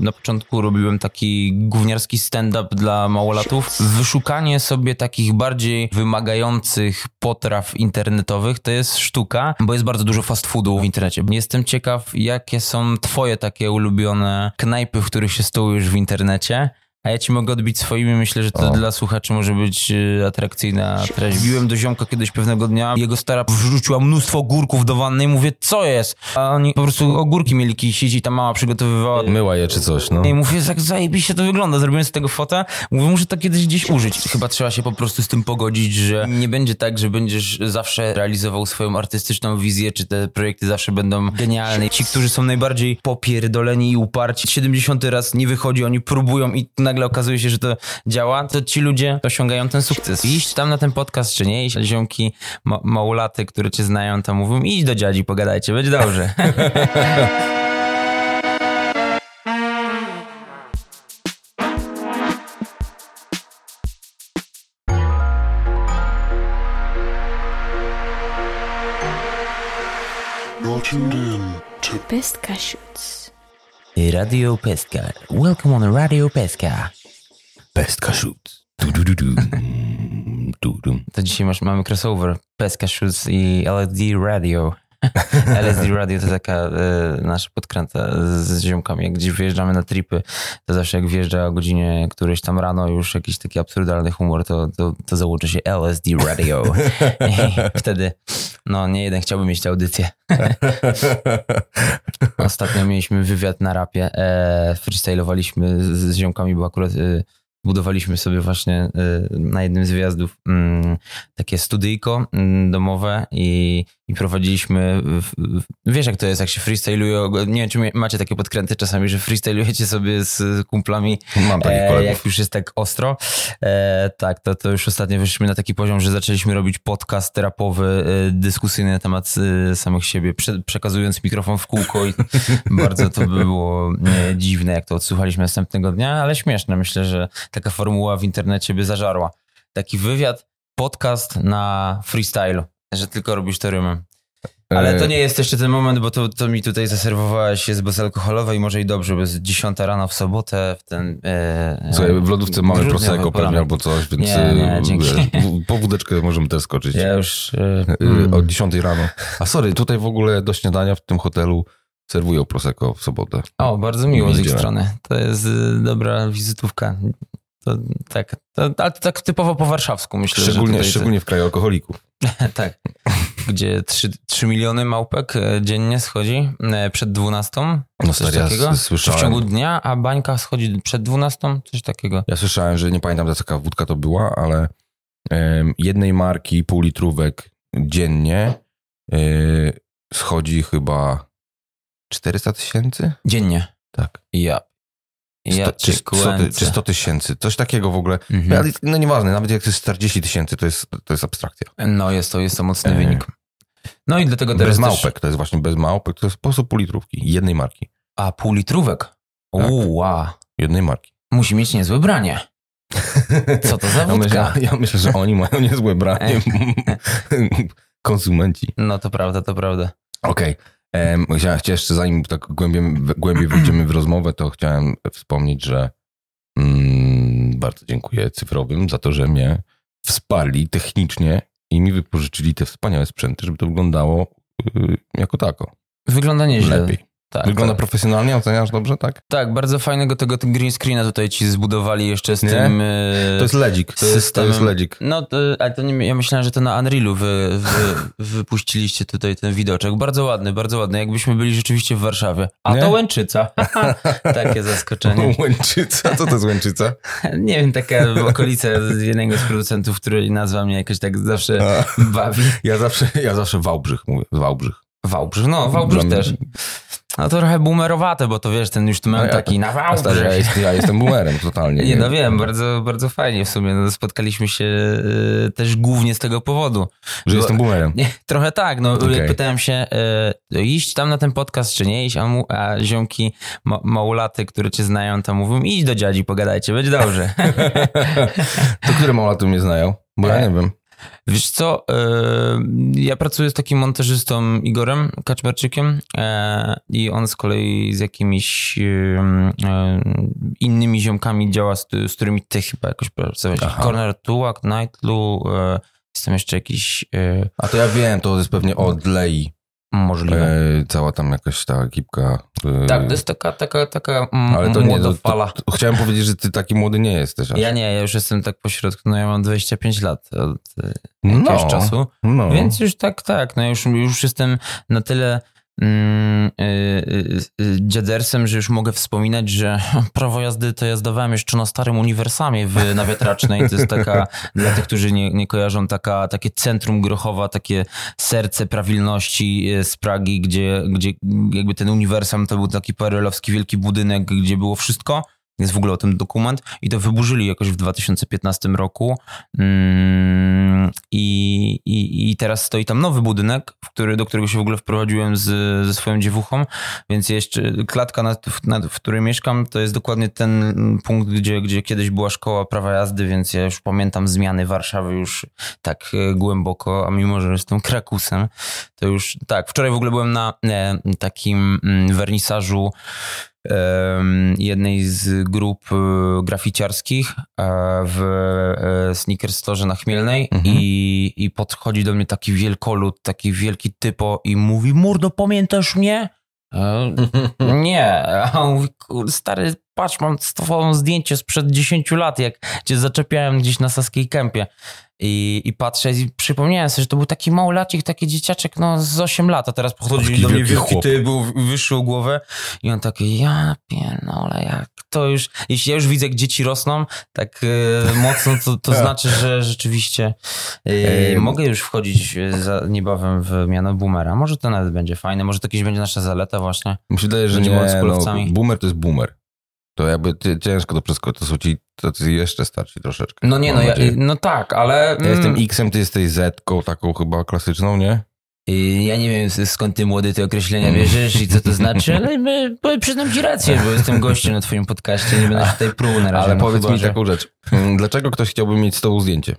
na początku robiłem taki gówniarski stand-up dla małolatów. Wyszukanie sobie takich bardziej wymagających potraw internetowych to jest sztuka, bo jest bardzo dużo fast foodu w internecie. Jestem ciekaw, jakie są twoje takie ulubione knajpy, w których się stołujesz w internecie. A ja ci mogę odbić swoimi, myślę, że to dla słuchaczy może być atrakcyjna treść. Biłem do ziomka kiedyś pewnego dnia, jego stara wrzuciła mnóstwo ogórków do wanny i mówię, co jest? A oni po prostu ogórki mieli kisić i ta mama przygotowywała. Myła je czy coś, no. I mówię, jak zajebiście to wygląda, zrobiłem z tego fotę. Mówię, muszę to kiedyś gdzieś użyć. Chyba trzeba się po prostu z tym pogodzić, że nie będzie tak, że będziesz zawsze realizował swoją artystyczną wizję, czy te projekty zawsze będą genialne. Ci, którzy są najbardziej popierdoleni i uparci, 70 raz nie wychodzi, oni próbują i nagle okazuje się, że to działa, to ci ludzie osiągają ten sukces. Iść tam na ten podcast, czy nie iść, ziomki małolaty, które cię znają, tam mówią, idź do dziadzi, pogadajcie, będzie dobrze. Pestka Shoots. Radio Pestka. Welcome on Radio Pestka. Pestka Shoots. To dzisiaj mamy crossover Pestka Shoots i LSD Radio. LSD Radio to taka nasza podkręta z ziomkami. Jak gdzieś wyjeżdżamy na tripy, to zawsze jak wjeżdża o godzinie którejś tam rano już jakiś taki absurdalny humor, to załączy się LSD Radio. I wtedy, nie jeden chciałby mieć tę audycję. Ostatnio mieliśmy wywiad na rapie. Freestylowaliśmy z ziomkami, bo akurat budowaliśmy sobie właśnie na jednym z wyjazdów takie studyjko domowe i prowadziliśmy, wiesz jak to jest, jak się freestyluje, nie wiem czy macie takie podkręty czasami, że freestylujecie sobie z kumplami. Mam takich kolegów. Jak już jest tak ostro. Tak, to już ostatnio wyszliśmy na taki poziom, że zaczęliśmy robić podcast rapowy, dyskusyjny na temat samych siebie, przekazując mikrofon w kółko i bardzo to by było dziwne, jak to odsłuchaliśmy następnego dnia, ale śmieszne. Myślę, że taka formuła w internecie by zażarła. Taki wywiad, podcast na freestylu, że tylko robisz to rymem. Ale to nie jest jeszcze ten moment, bo to mi tutaj zaserwowałeś, jest bezalkoholowe i może i dobrze, bo jest 10 rano w sobotę, w ten... Słuchaj, w lodówce mamy prosecco pewnie albo coś, więc nie, dzięki. Po wódeczkę możemy też skoczyć. Ja już... O 10 rano. A sorry, tutaj w ogóle do śniadania w tym hotelu serwują prosecco w sobotę. O, bardzo miło z ich strony. To jest dobra wizytówka. Ale to tak typowo po warszawsku myślę. Szczególnie w kraju alkoholików. Tak. Gdzie 3 miliony małpek dziennie schodzi przed 12. No stary, ja słyszałem. W ciągu dnia, a bańka schodzi przed 12. Coś takiego. Ja słyszałem, że nie pamiętam jaka wódka to była, ale jednej marki półlitrówek dziennie schodzi chyba 400 000? Dziennie? Tak. Czy 100 000, coś takiego w ogóle. Mhm. No nieważne, nawet jak to jest 40 000, to jest abstrakcja. No jest to mocny wynik. No i dlatego teraz bez małpek, to jest właśnie bez małpek, to jest po prostu półlitrówki, jednej marki. A półlitrówek? Tak. Wow. Jednej marki. Musi mieć niezłe branie. Co to za wódka? Ja myślę, że oni mają niezłe branie. Konsumenci. No to prawda. Okej. Chciałem jeszcze, zanim tak głębiej wejdziemy w rozmowę, to chciałem wspomnieć, że bardzo dziękuję cyfrowym za to, że mnie wsparli technicznie i mi wypożyczyli te wspaniałe sprzęty, żeby to wyglądało jako tako. Wygląda nieźle. Lepiej. Tak, wygląda profesjonalnie, oceniasz dobrze, tak? Tak, bardzo fajnego tego green screena tutaj ci zbudowali jeszcze z tym to jest ledzik, to jest ledzik. No, ale to nie, ja myślałem, że to na Unrealu wypuściliście tutaj ten widoczek. Bardzo ładny, bardzo ładny. Jakbyśmy byli rzeczywiście w Warszawie. A nie? To Łęczyca. Takie zaskoczenie. Łęczyca? Co to jest Łęczyca? Nie wiem, taka okolica jednego z producentów, który nazwa mnie jakoś tak zawsze bawi. Ja zawsze Wałbrzych mówię, Wałbrzych. Wałbrzych, Wałbrzych też. No to trochę boomerowaty, bo to wiesz, ten już tu mam taki na Wałbrzych. Ja jestem boomerem totalnie. Nie, no wiem, bardzo, bardzo fajnie w sumie. No, spotkaliśmy się też głównie z tego powodu. Że jestem boomerem. Nie, trochę tak, jak pytałem się, iść tam na ten podcast, czy nie iść, a ziomki małolaty, które cię znają, tam mówią, idź do dziadzi, pogadajcie, będzie dobrze. To które małolaty mnie znają? Bo ja nie wiem. Wiesz co, ja pracuję z takim montażystą Igorem Kaczmarczykiem i on z kolei z jakimiś innymi ziomkami działa, z którymi ty chyba jakoś pracowałeś. Corner Tułak, Nightlu, jest tam jeszcze jakiś... A to ja wiem, to jest pewnie od Lei. Możliwe. Cała tam jakaś ta ekipka. Tak, to jest taka ale to młoda nie, fala. To chciałem powiedzieć, że ty taki młody nie jesteś. Aż. Ja już jestem tak pośrodku, no ja mam 25 lat od jakiegoś czasu, więc już tak, no już jestem na tyle dziadersem, że już mogę wspominać, że prawo jazdy to ja zdawałem jeszcze na starym uniwersamie na Wiatracznej. To jest taka, dla tych, którzy nie kojarzą, takie centrum Grochowa, takie serce prawilności z Pragi, gdzie jakby ten uniwersam to był taki PRL-owski wielki budynek, gdzie było wszystko. Jest w ogóle o tym dokument i to wyburzyli jakoś w 2015 roku i teraz stoi tam nowy budynek, do którego się w ogóle wprowadziłem ze swoją dziewuchą, więc jeszcze klatka, w której mieszkam, to jest dokładnie ten punkt, gdzie kiedyś była szkoła prawa jazdy, więc ja już pamiętam zmiany Warszawy już tak głęboko, a mimo, że jestem Krakusem, to już tak. Wczoraj w ogóle byłem na takim wernisażu jednej z grup graficiarskich w Sneaker Store na Chmielnej i podchodzi do mnie taki wielkolud, taki wielki typo i mówi: mordo, pamiętasz mnie? Nie. A on mówi: stary, patrz, mam twoje zdjęcie sprzed 10 lat, jak cię zaczepiałem gdzieś na Saskiej Kępie. I patrzę i przypomniałem sobie, że to był taki małolacik, taki dzieciaczek, z 8 lat, a teraz podchodzi do mnie wielki typ, był wyższy o głowę i on taki: ja pierdolę, jak to już, jeśli ja już widzę, jak dzieci rosną tak mocno, to znaczy, że rzeczywiście mogę już wchodzić niebawem w miano boomera. Może to nawet będzie fajne, może to kiedyś będzie nasza zaleta właśnie. Mi się wydaje, że nie, boomer to jest boomer. To jakby ciężko to przeskoczyć, to są ci tacy jeszcze starsi troszeczkę. No nie, no tak, ale... Ja jestem X-em, ty jesteś Z-ką, taką chyba klasyczną, nie? Ja nie wiem, skąd ty, młody, te określenia bierzesz i co to znaczy, ale przyznam ci rację, bo jestem gościem na twoim podcaście, nie będę się tutaj pruł na razie. Ale powiedz mi taką rzecz, dlaczego ktoś chciałby mieć z tobą zdjęcie?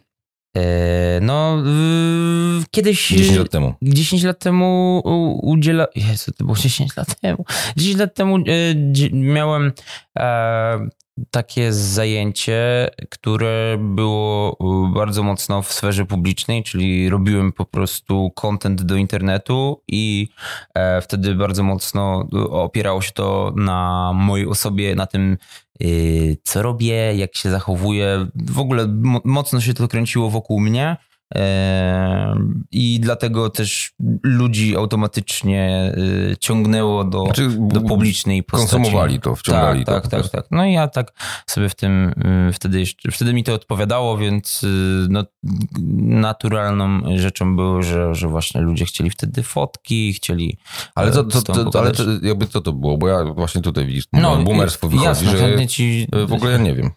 Kiedyś... 10 lat temu. 10 lat temu Jezu, to było 10 lat temu. 10 lat temu miałem takie zajęcie, które było bardzo mocno w sferze publicznej, czyli robiłem po prostu content do internetu i wtedy bardzo mocno opierało się to na mojej osobie, na tym, co robię, jak się zachowuję. W ogóle mocno się to kręciło wokół mnie. I dlatego też ludzi automatycznie ciągnęło do publicznej postaci. Konsumowali to, wciągali to. Tak. No i ja tak sobie wtedy mi to odpowiadało, więc naturalną rzeczą było, że właśnie ludzie chcieli wtedy fotki, chcieli... Ale jakby co to było? Bo ja właśnie tutaj widzisz, boomerstwo wychodzi, jasne, że ci... w ogóle ja nie wiem.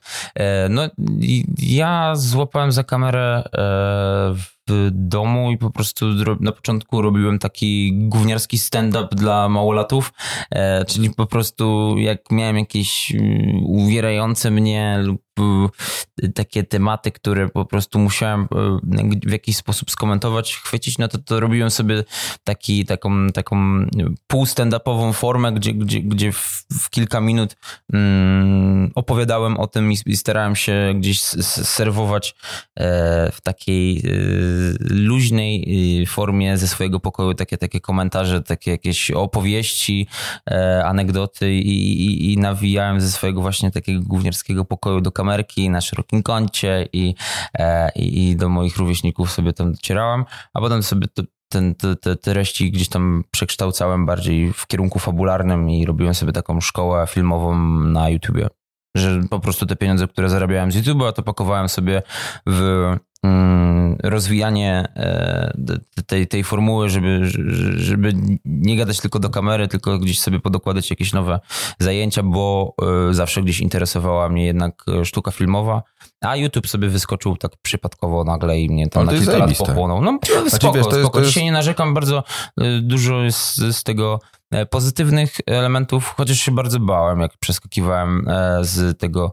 Ja złapałem za kamerę w domu i po prostu na początku robiłem taki gówniarski stand-up dla małolatów, czyli po prostu jak miałem jakieś uwierające mnie lub takie tematy, które po prostu musiałem w jakiś sposób skomentować, chwycić, no to robiłem sobie taką pół stand-upową formę, gdzie w kilka minut opowiadałem o tym i starałem się gdzieś serwować w takiej luźnej formie ze swojego pokoju takie komentarze, takie jakieś opowieści, anegdoty i nawijałem ze swojego właśnie takiego gówniarskiego pokoju do kamerki na szerokim kącie i do moich rówieśników sobie tam docierałem, a potem sobie te treści gdzieś tam przekształcałem bardziej w kierunku fabularnym i robiłem sobie taką szkołę filmową na YouTubie. Że po prostu te pieniądze, które zarabiałem z YouTube'a, to pakowałem sobie w rozwijanie tej formuły, żeby nie gadać tylko do kamery, tylko gdzieś sobie podokładać jakieś nowe zajęcia, bo zawsze gdzieś interesowała mnie jednak sztuka filmowa, a YouTube sobie wyskoczył tak przypadkowo nagle i mnie tam na kilka lat pochłonął. No spoko. Dzisiaj nie narzekam, bardzo dużo jest z tego pozytywnych elementów, chociaż się bardzo bałem, jak przeskakiwałem z tego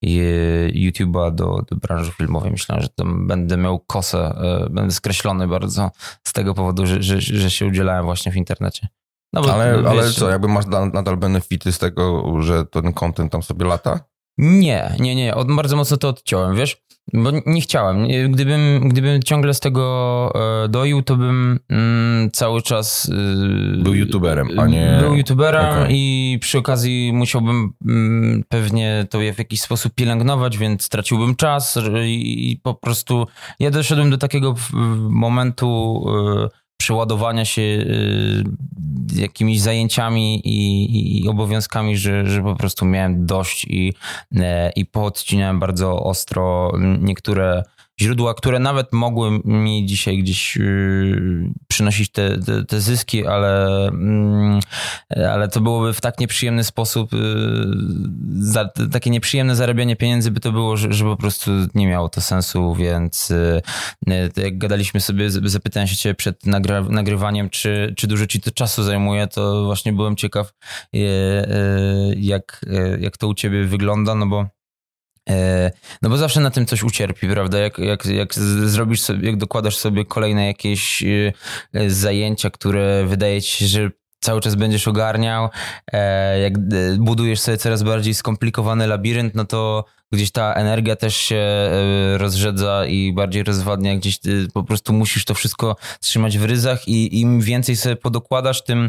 YouTube'a do branży filmowej. Myślałem, że tam będę miał kosę, będę skreślony bardzo z tego powodu, że się udzielałem właśnie w internecie. No bo, ale co, jakby masz nadal benefity z tego, że ten content tam sobie lata? Nie. Bardzo mocno to odciąłem, wiesz? Bo nie chciałem. Gdybym ciągle z tego doił, to bym cały czas... Był youtuberem, a nie... Był youtuberem i przy okazji musiałbym pewnie to w jakiś sposób pielęgnować, więc straciłbym czas i po prostu ja doszedłem do takiego momentu przeładowania się jakimiś zajęciami i obowiązkami, że po prostu miałem dość i poodcinałem bardzo ostro niektóre źródła, które nawet mogły mi dzisiaj gdzieś przynosić te zyski, ale to byłoby w tak nieprzyjemny sposób, takie nieprzyjemne zarabianie pieniędzy by to było, że po prostu nie miało to sensu, więc jak gadaliśmy sobie, zapytałem się ciebie przed nagrywaniem, czy dużo ci to czasu zajmuje, to właśnie byłem ciekaw, jak to u ciebie wygląda, no bo zawsze na tym coś ucierpi, prawda? Jak zrobisz sobie, jak dokładasz sobie kolejne jakieś zajęcia, które wydaje ci się, że cały czas będziesz ogarniał, jak budujesz sobie coraz bardziej skomplikowany labirynt, no to gdzieś ta energia też się rozrzedza i bardziej rozwadnia, gdzieś po prostu musisz to wszystko trzymać w ryzach i im więcej sobie podokładasz, tym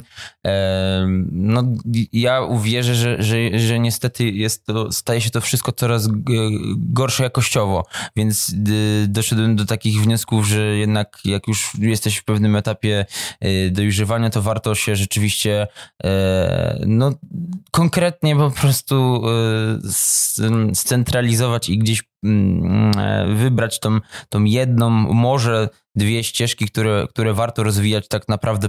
no ja uwierzę, że niestety staje się to wszystko coraz gorsze jakościowo, więc doszedłem do takich wniosków, że jednak jak już jesteś w pewnym etapie dojrzewania, to warto się rzeczywiście no konkretnie po prostu scentralizować i gdzieś wybrać tą jedną, może dwie ścieżki, które warto rozwijać tak naprawdę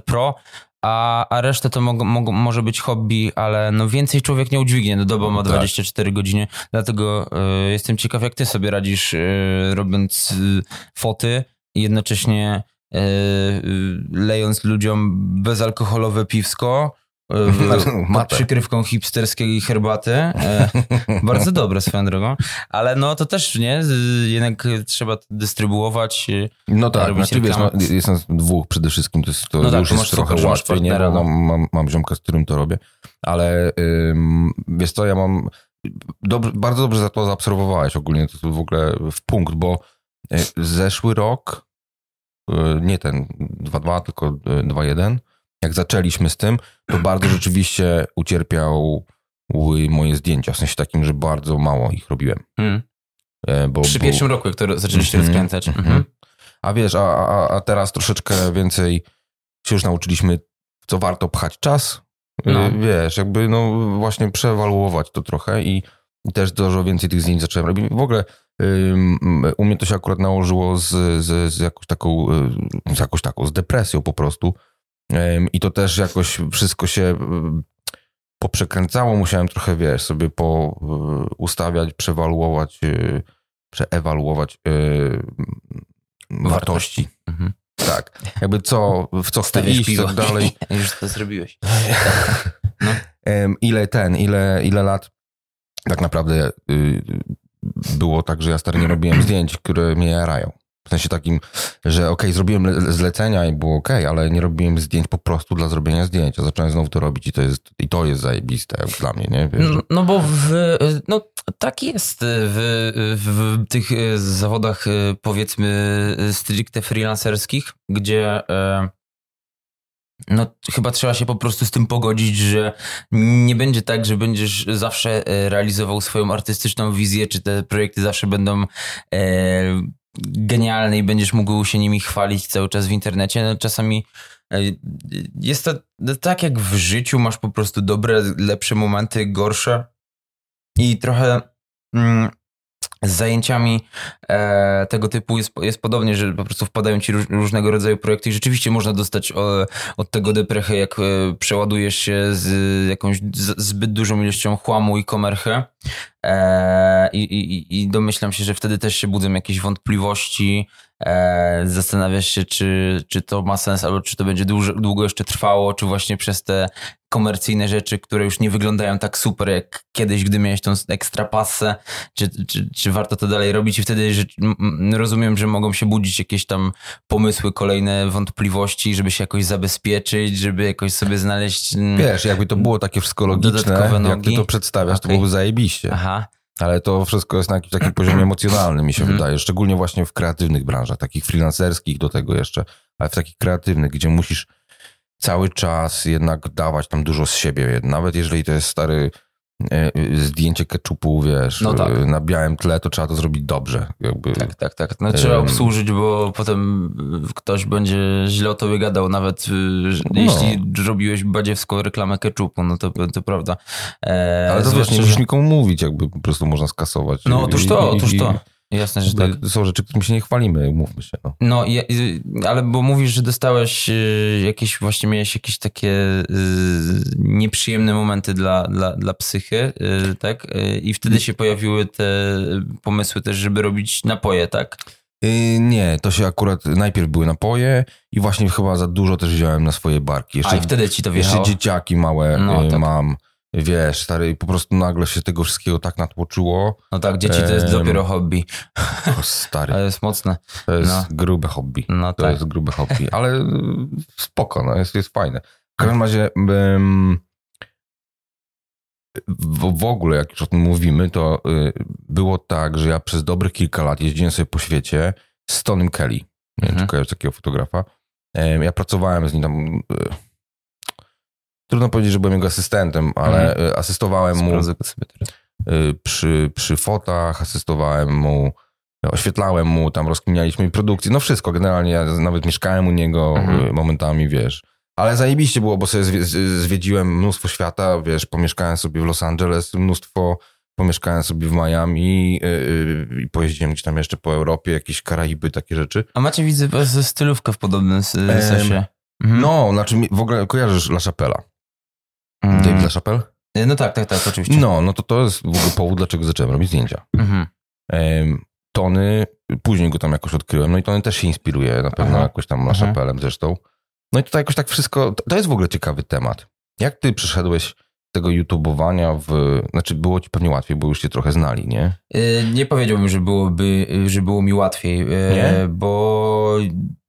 a resztę to może być hobby, ale no więcej człowiek nie udźwignie, no doba ma 24 godziny, dlatego jestem ciekaw, jak ty sobie radzisz robiąc foty i jednocześnie lejąc ludziom bezalkoholowe piwsko, pod przykrywką hipsterskiej herbaty. Bardzo dobre swoją drogą. Ale no to też, nie? Jednak trzeba to dystrybuować. No tak, znaczy wiesz, no, jest nas dwóch przede wszystkim, to no już tak, jest trochę łatwiej, nie? Bo mam ziomka, z którym to robię. Ale wiesz co, ja mam... bardzo dobrze za to zaobserwowałeś ogólnie, to w ogóle w punkt, bo zeszły rok, nie ten 2.2, tylko 2.1, jak zaczęliśmy z tym, to bardzo rzeczywiście ucierpiały moje zdjęcia, w sensie takim, że bardzo mało ich robiłem. Przy pierwszym roku, jak to zaczęliście rozkręcać. A wiesz, a teraz troszeczkę więcej się już nauczyliśmy, w co warto pchać czas. No. Wiesz, jakby no właśnie przeewaluować to trochę i też dużo więcej tych zdjęć zacząłem robić. W ogóle u mnie to się akurat nałożyło z jakąś taką, z depresją po prostu. I to też jakoś wszystko się poprzekręcało. Musiałem trochę, wiesz, sobie ustawiać, przeewaluować wartości. Tak. Jakby w co chcę iść i tak dalej. Już to zrobiłeś. No. Ile lat tak naprawdę było tak, że ja stary nie robiłem zdjęć, które mnie jarają. W sensie takim, że zrobiłem zlecenia i było ale nie robiłem zdjęć po prostu dla zrobienia zdjęć. Ja zacząłem znowu to robić i to jest zajebiste jak dla mnie, nie? Wiesz, no bo tak jest w tych zawodach, powiedzmy, stricte freelancerskich, gdzie no chyba trzeba się po prostu z tym pogodzić, że nie będzie tak, że będziesz zawsze realizował swoją artystyczną wizję, czy te projekty zawsze będą genialne i będziesz mógł się nimi chwalić cały czas w internecie. No, czasami jest to tak jak w życiu, masz po prostu dobre, lepsze momenty, gorsze i trochę z zajęciami tego typu jest podobnie, że po prostu wpadają ci różnego rodzaju projekty i rzeczywiście można dostać od tego deprechę, jak przeładujesz się z jakąś zbyt dużą ilością chłamu i komerchy. I domyślam się, że wtedy też się budzą jakieś wątpliwości, zastanawiasz się, czy to ma sens, albo czy to będzie długo jeszcze trwało, czy właśnie przez te komercyjne rzeczy, które już nie wyglądają tak super jak kiedyś, gdy miałeś tą ekstra passę, czy warto to dalej robić i wtedy rozumiem, że mogą się budzić jakieś tam pomysły, kolejne wątpliwości, żeby się jakoś zabezpieczyć, żeby jakoś sobie znaleźć Wiesz, jakby to było takie wszystko logiczne, jak ty to przedstawiasz, to byłoby zajebiście. Aha. Ale to wszystko jest na jakimś takim poziomie emocjonalnym, mi się wydaje. Szczególnie właśnie w kreatywnych branżach, takich freelancerskich do tego jeszcze, ale w takich kreatywnych, gdzie musisz cały czas jednak dawać tam dużo z siebie. Nawet jeżeli to jest stary zdjęcie keczupu, wiesz, no tak. na białym tle, to trzeba to zrobić dobrze. Jakby. Tak. No, trzeba obsłużyć, bo potem ktoś będzie źle o tobie gadał, nawet jeśli robiłeś badziewską reklamę keczupu, no to prawda. Ale to wiesz, nie musisz nikomu mówić, jakby po prostu można skasować. No otóż to. Jasne, że tak. To są rzeczy, którymi się nie chwalimy, umówmy się. No, ale bo mówisz, że dostałeś miałeś jakieś takie nieprzyjemne momenty dla psychy, tak? I wtedy się pojawiły te pomysły też, żeby robić napoje, tak? Nie, to się akurat najpierw były napoje i właśnie chyba za dużo też wziąłem na swoje barki. I wtedy ci to wjechało? Jeszcze dzieciaki małe tak. mam. Wiesz, stary, po prostu nagle się tego wszystkiego tak natłoczyło. No tak, dzieci to jest dopiero hobby. O, stary. To jest mocne. To jest grube hobby. No to tak. jest grube hobby, ale spoko, no, jest fajne. W każdym razie w ogóle, jak już o tym mówimy, to było tak, że ja przez dobrych kilka lat jeździłem sobie po świecie z Tonym Kelly. Nie wiem, czy kojarzysz takiego fotografa. Ja pracowałem z nim tam... Trudno powiedzieć, że byłem jego asystentem, ale asystowałem mu przy fotach, asystowałem mu, oświetlałem mu, tam rozkminialiśmy produkcję, no wszystko, generalnie ja nawet mieszkałem u niego momentami, wiesz. Ale zajebiście było, bo sobie zwiedziłem mnóstwo świata, wiesz, pomieszkałem sobie w Los Angeles, pomieszkałem sobie w Miami i pojeździłem gdzieś tam jeszcze po Europie, jakieś Karaiby, takie rzeczy. A macie, widzę, ze stylówkę w podobnym sensie. No, znaczy w ogóle kojarzysz La Chapelle'a? David LaChapelle? No tak, oczywiście. No to jest w ogóle powód, dlaczego zacząłem robić zdjęcia. Tony, później go tam jakoś odkryłem, no i Tony też się inspiruje na pewno jakoś tam LaChapellem zresztą. No i tutaj jakoś tak wszystko, to jest w ogóle ciekawy temat. Jak ty przyszedłeś tego YouTubeowania znaczy było ci pewnie łatwiej, bo już cię trochę znali, nie? Nie powiedziałbym, że było mi łatwiej, nie? bo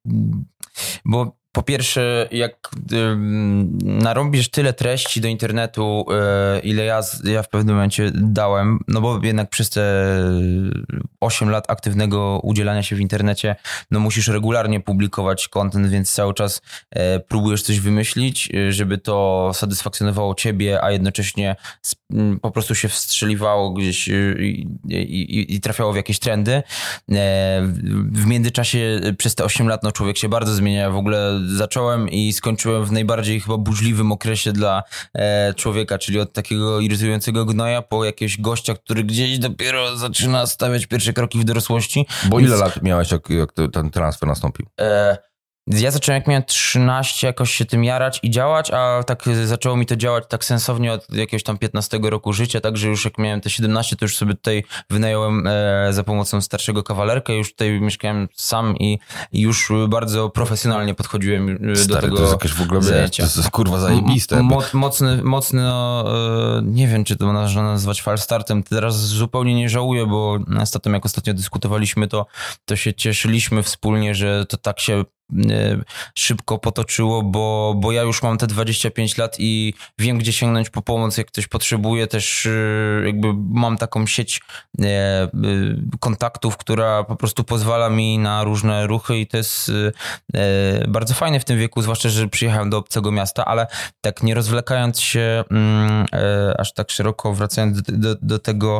po pierwsze, jak narobisz tyle treści do internetu, ile ja w pewnym momencie dałem, no bo jednak przez te 8 lat aktywnego udzielania się w internecie, no musisz regularnie publikować content, więc cały czas próbujesz coś wymyślić, żeby to satysfakcjonowało ciebie, a jednocześnie po prostu się wstrzeliwało gdzieś i trafiało w jakieś trendy. W międzyczasie przez te 8 lat no człowiek się bardzo zmienia. W ogóle zacząłem i skończyłem w najbardziej chyba burzliwym okresie dla człowieka, czyli od takiego irytującego gnoja po jakiegoś gościa, który gdzieś dopiero zaczyna stawiać pierwsze kroki w dorosłości. Bo ile lat miałeś, jak ten transfer nastąpił? Ja zacząłem, jak miałem 13, jakoś się tym jarać i działać, a tak zaczęło mi to działać tak sensownie od jakiegoś tam 15 roku życia, także już jak miałem te 17, to już sobie tutaj wynająłem za pomocą starszego kawalerka, już tutaj mieszkałem sam i już bardzo profesjonalnie podchodziłem do tego. To jest jakieś w ogóle, to jest kurwa zajebiste. Mocny, nie wiem, czy to można nazwać falstartem, teraz zupełnie nie żałuję, bo jak ostatnio dyskutowaliśmy, to się cieszyliśmy wspólnie, że to tak się szybko potoczyło, bo ja już mam te 25 lat i wiem, gdzie sięgnąć po pomoc, jak ktoś potrzebuje. Też jakby mam taką sieć kontaktów, która po prostu pozwala mi na różne ruchy i to jest bardzo fajne w tym wieku, zwłaszcza, że przyjechałem do obcego miasta, ale tak nie rozwlekając się aż tak szeroko, wracając do tego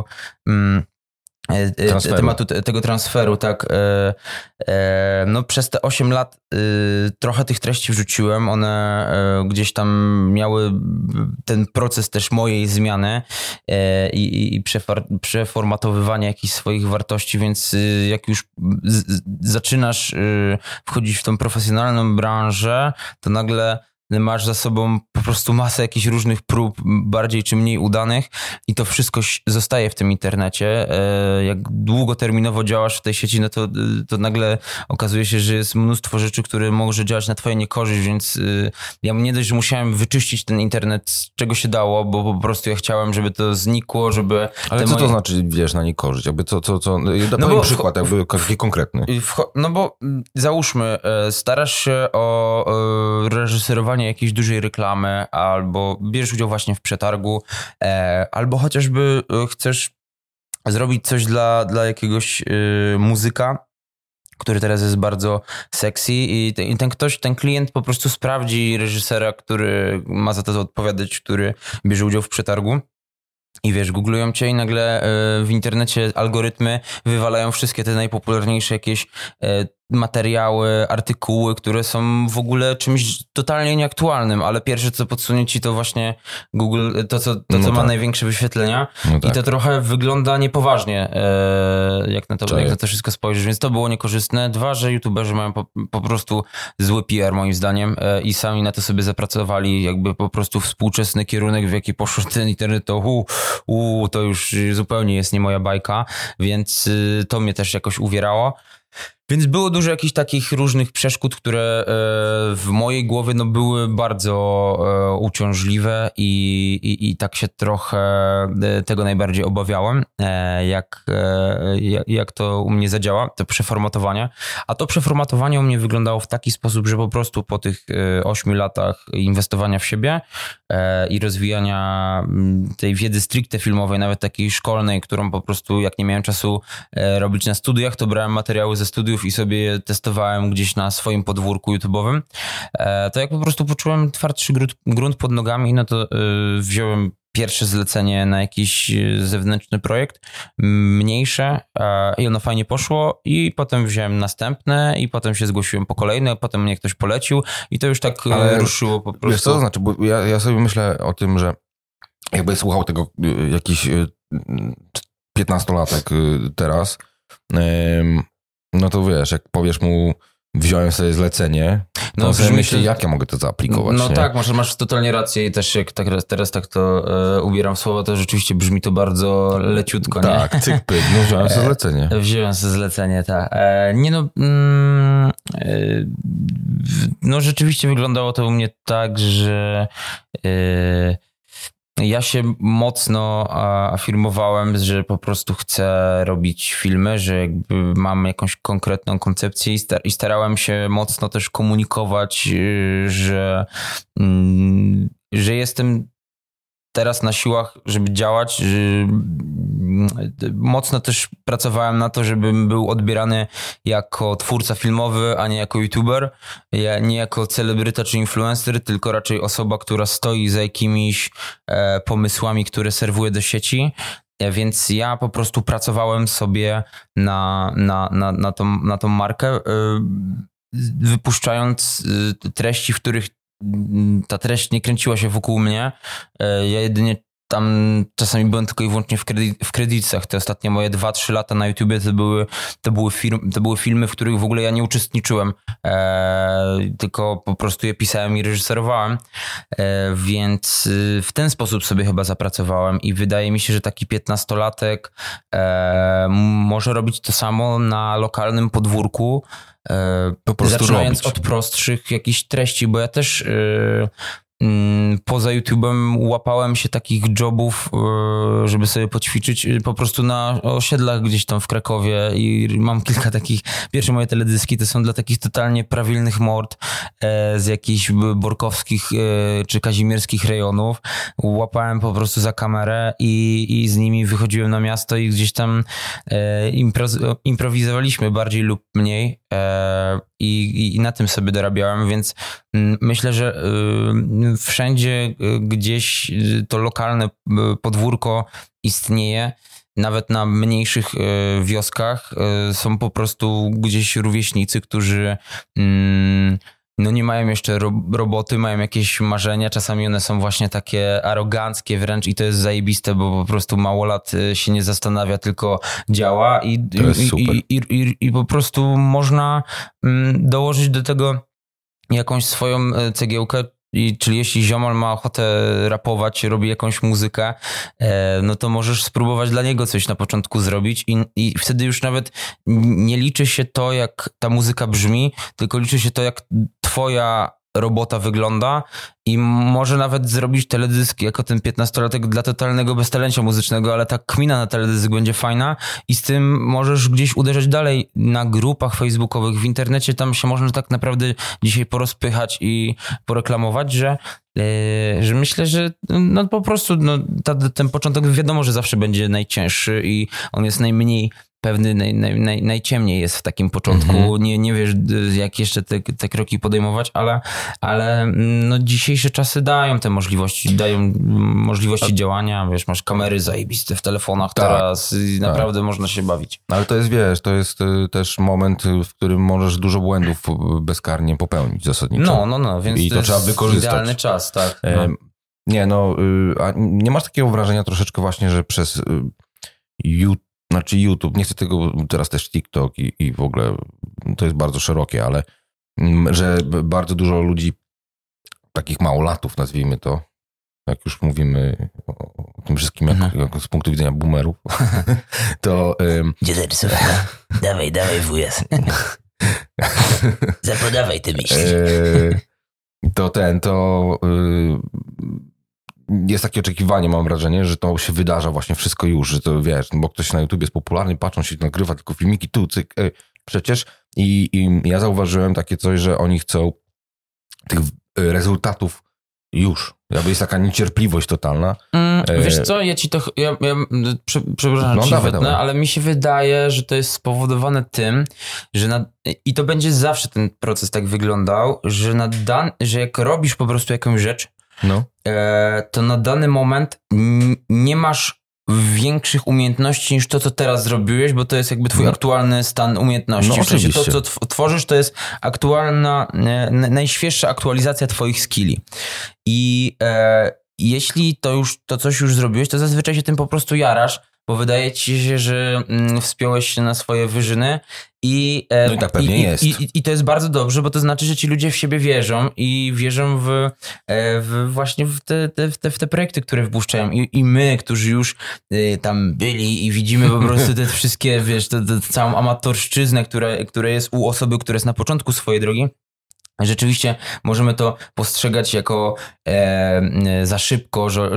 tematu tego transferu, tak. No przez te 8 lat trochę tych treści wrzuciłem, one gdzieś tam miały ten proces też mojej zmiany i przeformatowywania jakichś swoich wartości, więc jak już zaczynasz wchodzić w tą profesjonalną branżę, to nagle masz za sobą po prostu masę jakichś różnych prób, bardziej czy mniej udanych i to wszystko zostaje w tym internecie. Jak długoterminowo działasz w tej sieci, no to nagle okazuje się, że jest mnóstwo rzeczy, które może działać na twoje niekorzyść, więc ja nie dość, że musiałem wyczyścić ten internet z czego się dało, bo po prostu ja chciałem, żeby to znikło, żeby... Ale co to znaczy, wiesz, na niekorzyść? Jakby co? Daj przykład, jakby taki konkretny. No bo załóżmy, starasz się o reżyserowanie jakiejś dużej reklamy, albo bierzesz udział właśnie w przetargu, albo chociażby chcesz zrobić coś dla jakiegoś muzyka, który teraz jest bardzo sexy i ten klient po prostu sprawdzi reżysera, który ma za to odpowiadać, który bierze udział w przetargu. I wiesz, googlują cię i nagle w internecie algorytmy wywalają wszystkie te najpopularniejsze jakieś materiały, artykuły, które są w ogóle czymś totalnie nieaktualnym, ale pierwsze co podsunie ci to właśnie Google, co ma największe wyświetlenia i to trochę wygląda niepoważnie, jak na to wszystko spojrzysz, więc to było niekorzystne. Dwa, że youtuberzy mają po prostu zły PR moim zdaniem i sami na to sobie zapracowali, jakby po prostu współczesny kierunek, w jaki poszedł ten internet, to już zupełnie jest nie moja bajka, więc to mnie też jakoś uwierało. Więc było dużo jakichś takich różnych przeszkód, które w mojej głowie były bardzo uciążliwe i tak się trochę tego najbardziej obawiałem, jak to u mnie zadziała, to przeformatowanie. A to przeformatowanie u mnie wyglądało w taki sposób, że po prostu po tych 8 latach inwestowania w siebie i rozwijania tej wiedzy stricte filmowej, nawet takiej szkolnej, którą po prostu jak nie miałem czasu robić na studiach, to brałem materiały ze studiów i sobie je testowałem gdzieś na swoim podwórku YouTube'owym, to jak po prostu poczułem twardszy grunt pod nogami, no to wziąłem pierwsze zlecenie na jakiś zewnętrzny projekt, mniejsze i ono fajnie poszło i potem wziąłem następne i potem się zgłosiłem po kolejne, potem mnie ktoś polecił i to już tak ruszyło po prostu. Wiesz co to znaczy, bo ja sobie myślę o tym, że jakby słuchał tego jakiś 15-latek teraz, no to wiesz, jak powiesz mu, wziąłem sobie zlecenie, to sobie myśli, jak ja mogę to zaaplikować. No nie? tak, masz totalnie rację i też jak teraz tak to ubieram słowo, to rzeczywiście brzmi to bardzo leciutko, nie? Tak, cyk pyk, no wziąłem sobie zlecenie. Wziąłem sobie zlecenie, tak. No rzeczywiście wyglądało to u mnie tak, że ja się mocno afirmowałem, że po prostu chcę robić filmy, że jakby mam jakąś konkretną koncepcję i starałem się mocno też komunikować, że jestem teraz na siłach, żeby działać. Mocno też pracowałem na to, żebym był odbierany jako twórca filmowy, a nie jako youtuber. Nie jako celebryta czy influencer, tylko raczej osoba, która stoi za jakimiś pomysłami, które serwuje do sieci. Więc ja po prostu pracowałem sobie na tą markę, wypuszczając treści, w których ta treść nie kręciła się wokół mnie. Ja jedynie tam czasami byłem tylko i wyłącznie w kredytach. Te ostatnie moje 2-3 lata na YouTubie to były filmy, w których w ogóle ja nie uczestniczyłem, tylko po prostu je pisałem i reżyserowałem. Więc w ten sposób sobie chyba zapracowałem i wydaje mi się, że taki 15-latek może robić to samo na lokalnym podwórku, po prostu zaczynając robić. od prostszych jakichś treści, bo ja też poza YouTube'em łapałem się takich jobów, żeby sobie poćwiczyć po prostu na osiedlach gdzieś tam w Krakowie i mam kilka takich, pierwsze moje teledyski to są dla takich totalnie prawilnych mord z jakichś borkowskich czy kazimierskich rejonów. Łapałem po prostu za kamerę i z nimi wychodziłem na miasto i gdzieś tam improwizowaliśmy bardziej lub mniej i na tym sobie dorabiałem, więc myślę, że wszędzie gdzieś to lokalne podwórko istnieje. Nawet na mniejszych wioskach są po prostu gdzieś rówieśnicy, którzy no nie mają jeszcze roboty, mają jakieś marzenia, czasami one są właśnie takie aroganckie wręcz i to jest zajebiste, bo po prostu mało lat się nie zastanawia, tylko działa i po prostu można dołożyć do tego jakąś swoją cegiełkę, czyli jeśli ziomal ma ochotę rapować, robi jakąś muzykę, no to możesz spróbować dla niego coś na początku zrobić i wtedy już nawet nie liczy się to, jak ta muzyka brzmi, tylko liczy się to, jak twoja robota wygląda i może nawet zrobić teledysk jako ten 15-latek dla totalnego beztalencia muzycznego, ale ta kmina na teledysk będzie fajna i z tym możesz gdzieś uderzać dalej na grupach facebookowych, w internecie, tam się można tak naprawdę dzisiaj porozpychać i poreklamować, że myślę, że no po prostu ten początek wiadomo, że zawsze będzie najcięższy i on jest najmniej pewny, najciemniej jest w takim początku. Nie wiesz, jak jeszcze te kroki podejmować, ale no dzisiejsze czasy dają te możliwości, działania. Wiesz, masz kamery zajebiste w telefonach teraz i naprawdę można się bawić. Ale to jest, wiesz, to jest też moment, w którym możesz dużo błędów bezkarnie popełnić zasadniczo. No, więc i to trzeba wykorzystać. Idealny czas, tak. A nie masz takiego wrażenia troszeczkę właśnie, że przez YouTube, nie chcę tego, teraz też TikTok i w ogóle to jest bardzo szerokie, ale że bardzo dużo ludzi, takich małolatów nazwijmy to, jak już mówimy o tym wszystkim jak z punktu widzenia boomerów, to... Gdzie ta rysówka? Dawaj wujas. Zapodawaj te myśli. Jest takie oczekiwanie, mam wrażenie, że to się wydarza właśnie wszystko już, że to wiesz, bo ktoś na YouTube jest popularny, patrzą się, nagrywa tylko filmiki, cyk, przecież i ja zauważyłem takie coś, że oni chcą tych rezultatów już. Jakby jest taka niecierpliwość totalna. Wiesz co, przepraszam, ci wetnę, ale mi się wydaje, że to jest spowodowane tym, że i to będzie zawsze ten proces tak wyglądał, że jak robisz po prostu jakąś rzecz, to na dany moment nie masz większych umiejętności niż to, co teraz zrobiłeś, bo to jest jakby twój aktualny stan umiejętności. W sensie to, co tworzysz, to jest aktualna, najświeższa aktualizacja twoich skilli. I jeśli to coś już zrobiłeś, to zazwyczaj się tym po prostu jarasz, bo wydaje ci się, że wspiąłeś się na swoje wyżyny i tak pewnie jest. I to jest bardzo dobrze, bo to znaczy, że ci ludzie w siebie wierzą i wierzą właśnie w te projekty, które wpuszczają. I my, którzy już tam byli i widzimy po prostu te wszystkie, wiesz, całą amatorszczyznę, która jest u osoby, która jest na początku swojej drogi, rzeczywiście możemy to postrzegać jako za szybko, że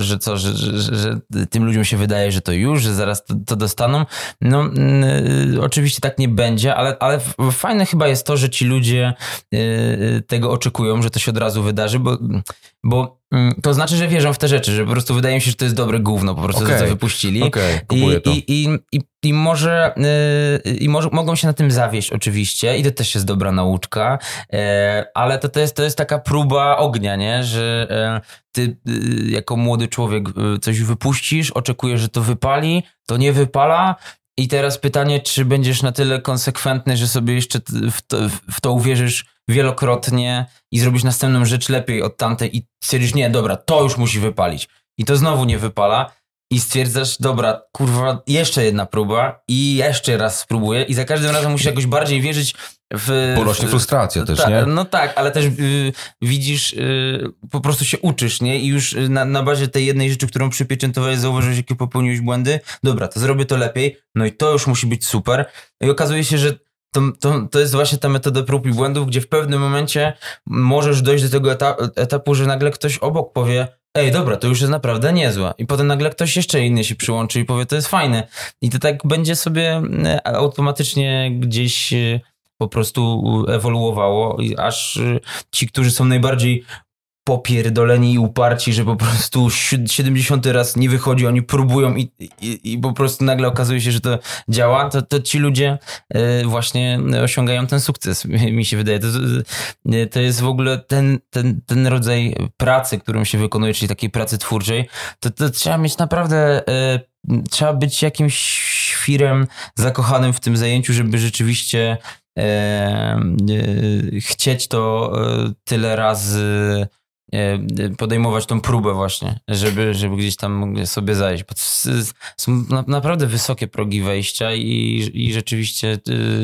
tym ludziom się wydaje, że to już, że zaraz to dostaną. No oczywiście tak nie będzie, ale fajne chyba jest to, że ci ludzie tego oczekują, że to się od razu wydarzy, bo to znaczy, że wierzą w te rzeczy, że po prostu wydaje mi się, że to jest dobre gówno, po prostu to, co wypuścili. Kupuję to. I może mogą się na tym zawieść oczywiście i to też jest dobra nauczka, ale to jest taka próba ognia, nie? Że ty jako młody człowiek coś wypuścisz, oczekujesz, że to wypali, to nie wypala i teraz pytanie, czy będziesz na tyle konsekwentny, że sobie jeszcze w to uwierzysz wielokrotnie i zrobisz następną rzecz lepiej od tamtej i stwierdzisz, nie, dobra, to już musi wypalić. I to znowu nie wypala i stwierdzasz, dobra, kurwa, jeszcze jedna próba i jeszcze raz spróbuję i za każdym razem musisz jakoś bardziej wierzyć Porośnie frustracja też, nie? No tak, ale też widzisz, po prostu się uczysz, nie? I już na bazie tej jednej rzeczy, którą przypieczętowałeś, zauważyłeś, jakie popełniłeś błędy. Dobra, to zrobię to lepiej. No i to już musi być super. I okazuje się, że to jest właśnie ta metoda prób i błędów, gdzie w pewnym momencie możesz dojść do tego etapu, że nagle ktoś obok powie, ej, dobra, to już jest naprawdę niezłe. I potem nagle ktoś jeszcze inny się przyłączy i powie, to jest fajne. I to tak będzie sobie automatycznie gdzieś po prostu ewoluowało, aż ci, którzy są najbardziej popierdoleni i uparci, że po prostu 70 raz nie wychodzi, oni próbują i po prostu nagle okazuje się, że to działa, to ci ludzie właśnie osiągają ten sukces, mi się wydaje. To jest w ogóle ten rodzaj pracy, którą się wykonuje, czyli takiej pracy twórczej, to trzeba mieć naprawdę, trzeba być jakimś świrem zakochanym w tym zajęciu, żeby rzeczywiście chcieć to tyle razy podejmować tą próbę właśnie, żeby gdzieś tam sobie zajść. Bo są naprawdę wysokie progi wejścia i rzeczywiście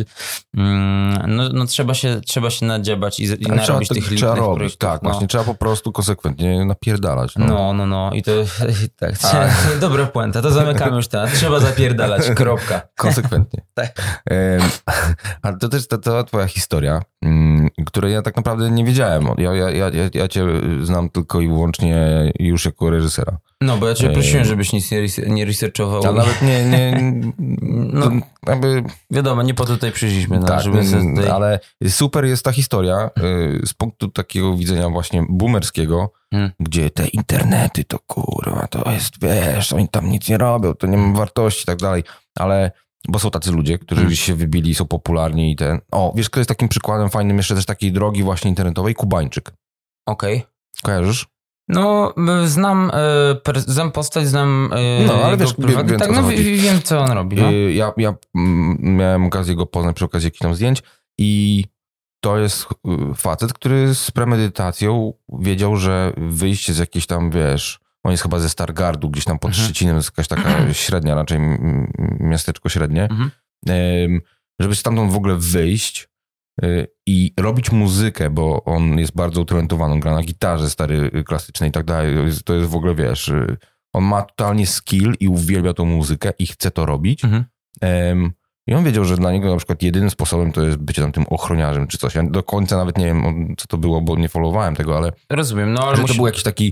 no trzeba się nadziabać i narobić tych licznych projektów. Tak, właśnie trzeba po prostu konsekwentnie napierdalać. No. I to tak, dobra puenta, to zamykamy już temat. Trzeba zapierdalać, kropka. Konsekwentnie. Tak. Ale to też ta twoja historia, której ja tak naprawdę nie wiedziałem. Ja cię znam tylko i wyłącznie już jako reżysera. No, bo ja cię prosiłem, żebyś nic nie researchował. A nawet nie no, jakby... Wiadomo, nie po to tutaj przyszliśmy. Tak, żeby tutaj... ale super jest ta historia z punktu takiego widzenia właśnie boomerskiego, gdzie te internety to kurwa, to jest, wiesz, oni tam nic nie robią, to nie ma wartości i tak dalej, ale bo są tacy ludzie, którzy się wybili, są popularni i ten... O, wiesz, kto jest takim przykładem fajnym jeszcze też takiej drogi właśnie internetowej? Kubańczyk. Okej. Kojarzysz? No, znam postać, znam no, ale wiesz, tak, no wiem, co on robi. No? Ja miałem okazję go poznać przy okazji jakichś tam zdjęć i to jest facet, który z premedytacją wiedział, że wyjście z jakiejś tam, wiesz, on jest chyba ze Stargardu, gdzieś tam pod Szczecinem, jest jakaś taka średnia, raczej miasteczko średnie, żeby stamtąd w ogóle wyjść i robić muzykę, bo on jest bardzo utalentowany, on gra na gitarze stary, klasycznej i tak dalej, to jest w ogóle, wiesz, on ma totalnie skill i uwielbia tą muzykę i chce to robić. I on wiedział, że dla niego na przykład jedynym sposobem to jest bycie tam tym ochroniarzem czy coś. Ja do końca nawet nie wiem, co to było, bo nie followowałem tego, ale... Rozumiem, no ale... To był jakiś taki...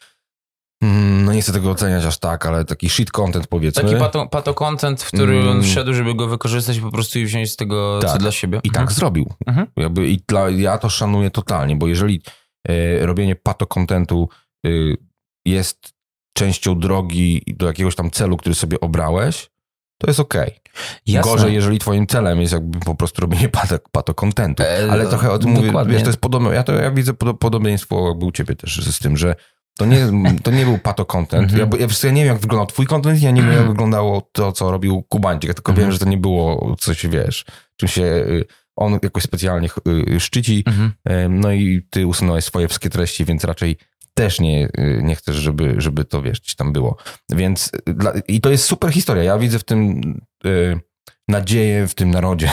No nie chcę tego oceniać aż tak, ale taki shit content powiedzmy. Taki pato content, w który on wszedł, żeby go wykorzystać po prostu i wziąć z tego, co dla siebie. I tak zrobił. Jakby ja to szanuję totalnie, bo jeżeli robienie pato contentu jest częścią drogi do jakiegoś tam celu, który sobie obrałeś, to jest okej. Gorzej, jeżeli twoim celem jest jakby po prostu robienie pato contentu. Ale trochę o tym mówię, wiesz, to jest podobne. Ja widzę podobieństwo jakby u ciebie też z tym, że to nie był pato content. Ja nie wiem, jak wyglądał twój content, ja nie wiem, jak wyglądało to, co robił Kubańczyk. Ja tylko wiem, że to nie było coś, wiesz, czym się on jakoś specjalnie szczyci. No i ty usunąłeś swoje wszystkie treści, więc raczej też nie chcesz, żeby to, wiesz, gdzieś tam było. Więc i to jest super historia. Ja widzę w tym nadzieję w tym narodzie.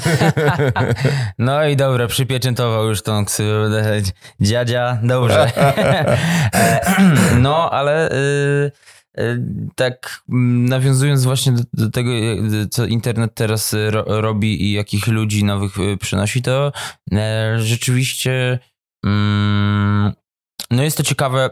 No i dobra, przypieczętował już tą ksywę. Dziadzia, dobrze. No, ale tak nawiązując właśnie do tego, co internet teraz robi i jakich ludzi nowych przynosi, to rzeczywiście no jest to ciekawe,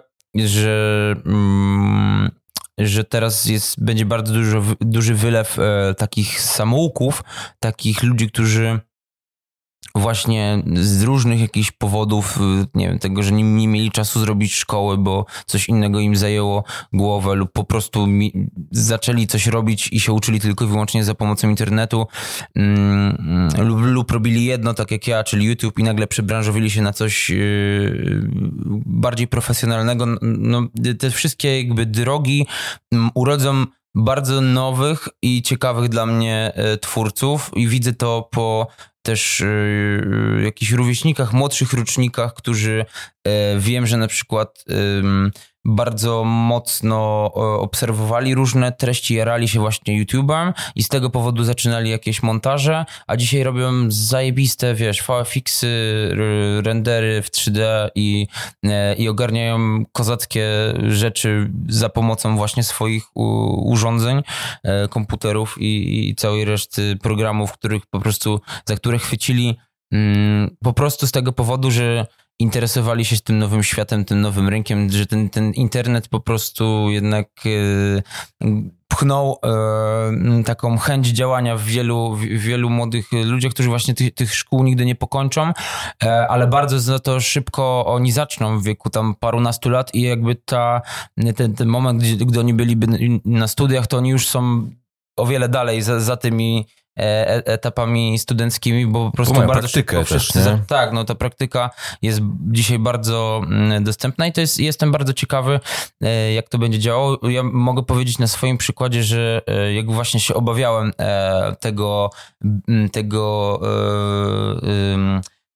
że teraz będzie bardzo duży wylew takich samouków, takich ludzi, którzy właśnie z różnych jakichś powodów, nie wiem, tego, że nie mieli czasu zrobić szkoły, bo coś innego im zajęło głowę lub po prostu zaczęli coś robić i się uczyli tylko i wyłącznie za pomocą internetu lub robili jedno, tak jak ja, czyli YouTube i nagle przebranżowili się na coś bardziej profesjonalnego. No, te wszystkie jakby drogi urodzą bardzo nowych i ciekawych dla mnie twórców i widzę to po też jakichś rówieśnikach, młodszych rocznikach, którzy wiem, że na przykład bardzo mocno obserwowali różne treści, jarali się właśnie YouTube'em i z tego powodu zaczynali jakieś montaże, a dzisiaj robią zajebiste, wiesz, VFX-y, rendery w 3D i ogarniają kozackie rzeczy za pomocą właśnie swoich urządzeń, komputerów i całej reszty programów, za które chwycili po prostu z tego powodu, że interesowali się tym nowym światem, tym nowym rynkiem, że ten internet po prostu jednak pchnął taką chęć działania w wielu młodych ludziach, którzy właśnie tych szkół nigdy nie pokończą, ale bardzo za to szybko oni zaczną w wieku tam parunastu lat i jakby ten moment, gdy oni byliby na studiach, to oni już są o wiele dalej za tymi etapami studenckimi, bo po prostu bardzo szybko wszyscy... Tak, no ta praktyka jest dzisiaj bardzo dostępna i jestem bardzo ciekawy, jak to będzie działało. Ja mogę powiedzieć na swoim przykładzie, że jak właśnie się obawiałem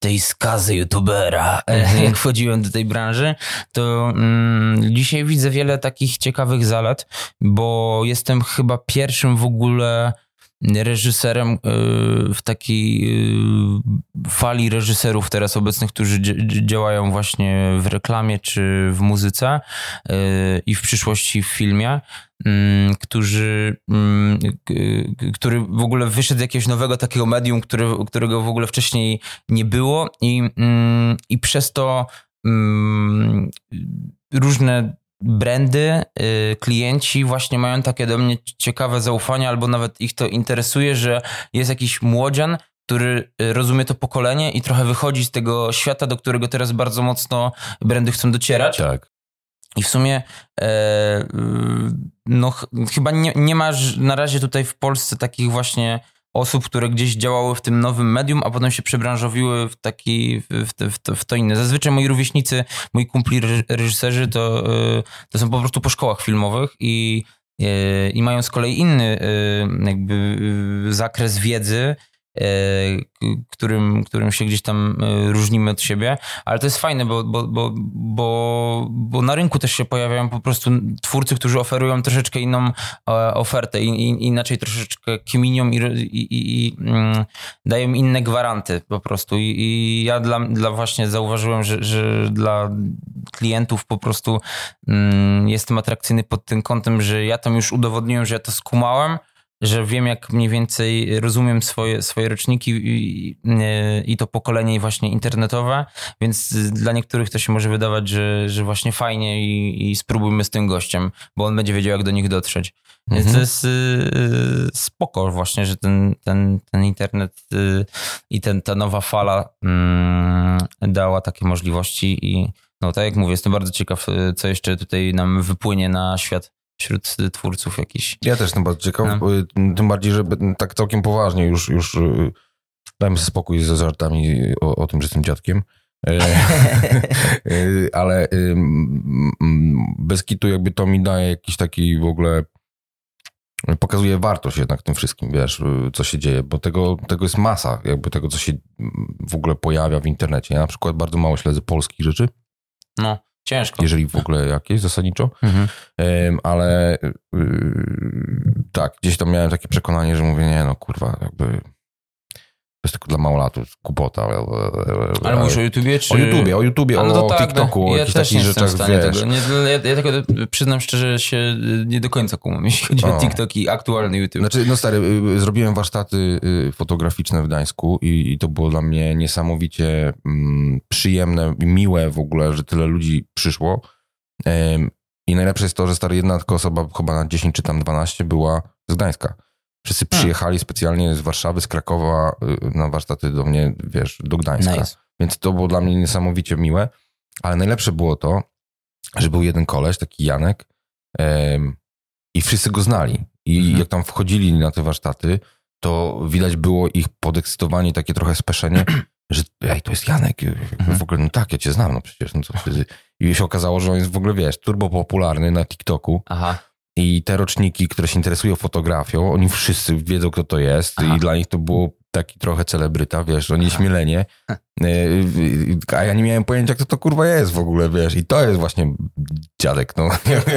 tej skazy youtubera, jak wchodziłem do tej branży, to dzisiaj widzę wiele takich ciekawych zalet, bo jestem chyba pierwszym w ogóle reżyserem w takiej fali reżyserów teraz obecnych, którzy działają właśnie w reklamie czy w muzyce i w przyszłości w filmie, który w ogóle wyszedł z jakiegoś nowego takiego medium, którego w ogóle wcześniej nie było i przez to różne brandy, klienci właśnie mają takie do mnie ciekawe zaufanie, albo nawet ich to interesuje, że jest jakiś młodzian, który rozumie to pokolenie i trochę wychodzi z tego świata, do którego teraz bardzo mocno brandy chcą docierać. Tak. I w sumie no chyba nie ma na razie tutaj w Polsce takich właśnie osób, które gdzieś działały w tym nowym medium, a potem się przebranżowiły w to inne. Zazwyczaj moi rówieśnicy, moi kumpli reżyserzy to są po prostu po szkołach filmowych i mają z kolei inny jakby zakres wiedzy, którym się gdzieś tam różnimy od siebie, ale to jest fajne, bo na rynku też się pojawiają po prostu twórcy, którzy oferują troszeczkę inną ofertę i inaczej troszeczkę kminią i dają inne gwaranty po prostu i ja dla właśnie zauważyłem, że dla klientów po prostu jestem atrakcyjny pod tym kątem, że ja tam już udowodniłem, że ja to skumałem, że wiem, jak mniej więcej rozumiem swoje roczniki i to pokolenie właśnie internetowe, więc dla niektórych to się może wydawać, że właśnie fajnie i spróbujmy z tym gościem, bo on będzie wiedział, jak do nich dotrzeć. Więc to jest spoko właśnie, że ten internet i ta nowa fala dała takie możliwości i no tak jak mówię, jestem bardzo ciekaw, co jeszcze tutaj nam wypłynie na świat wśród twórców jakiś. Ja też jestem bardzo ciekaw, tym bardziej, że tak całkiem poważnie już dajmy sobie spokój ze żartami o tym, że jestem dziadkiem. Ale bez kitu jakby to mi daje jakiś taki w ogóle pokazuje wartość jednak tym wszystkim, wiesz, co się dzieje, bo tego jest masa, jakby tego, co się w ogóle pojawia w internecie. Ja na przykład bardzo mało śledzę polskich rzeczy. No. Ciężko. Jeżeli w ogóle jakieś zasadniczo. Ale tak, gdzieś tam miałem takie przekonanie, że mówię, nie no kurwa, jakby to jest tylko dla małolatów, głupota. Ale mówisz o YouTubie? Czy... O YouTubie, no o tak, TikToku, o jakichś takich rzeczach, wiesz. Tego. Ja tego przyznam szczerze, się nie do końca kumam, jeśli chodzi o TikTok i aktualny YouTube. Znaczy, no stary, zrobiłem warsztaty fotograficzne w Gdańsku i to było dla mnie niesamowicie przyjemne i miłe w ogóle, że tyle ludzi przyszło. I najlepsze jest to, że stary, jedna tylko osoba chyba na 10 czy tam 12 była z Gdańska. Wszyscy przyjechali specjalnie z Warszawy, z Krakowa na warsztaty do mnie, wiesz, do Gdańska. Nice. Więc to było dla mnie niesamowicie miłe. Ale najlepsze było to, że był jeden koleś, taki Janek, i wszyscy go znali. I jak tam wchodzili na te warsztaty, to widać było ich podekscytowanie, takie trochę speszenie, że ej, to jest Janek. W ogóle, no tak, ja cię znam, no przecież. No co, i się okazało, że on jest w ogóle, wiesz, turbo popularny na TikToku. Aha. I te roczniki, które się interesują fotografią, oni wszyscy wiedzą, kto to jest. Aha. I dla nich to było taki trochę celebryta, wiesz, onieśmielenie. A ja nie miałem pojęcia, kto to kurwa jest w ogóle, wiesz. I to jest właśnie dziadek, no.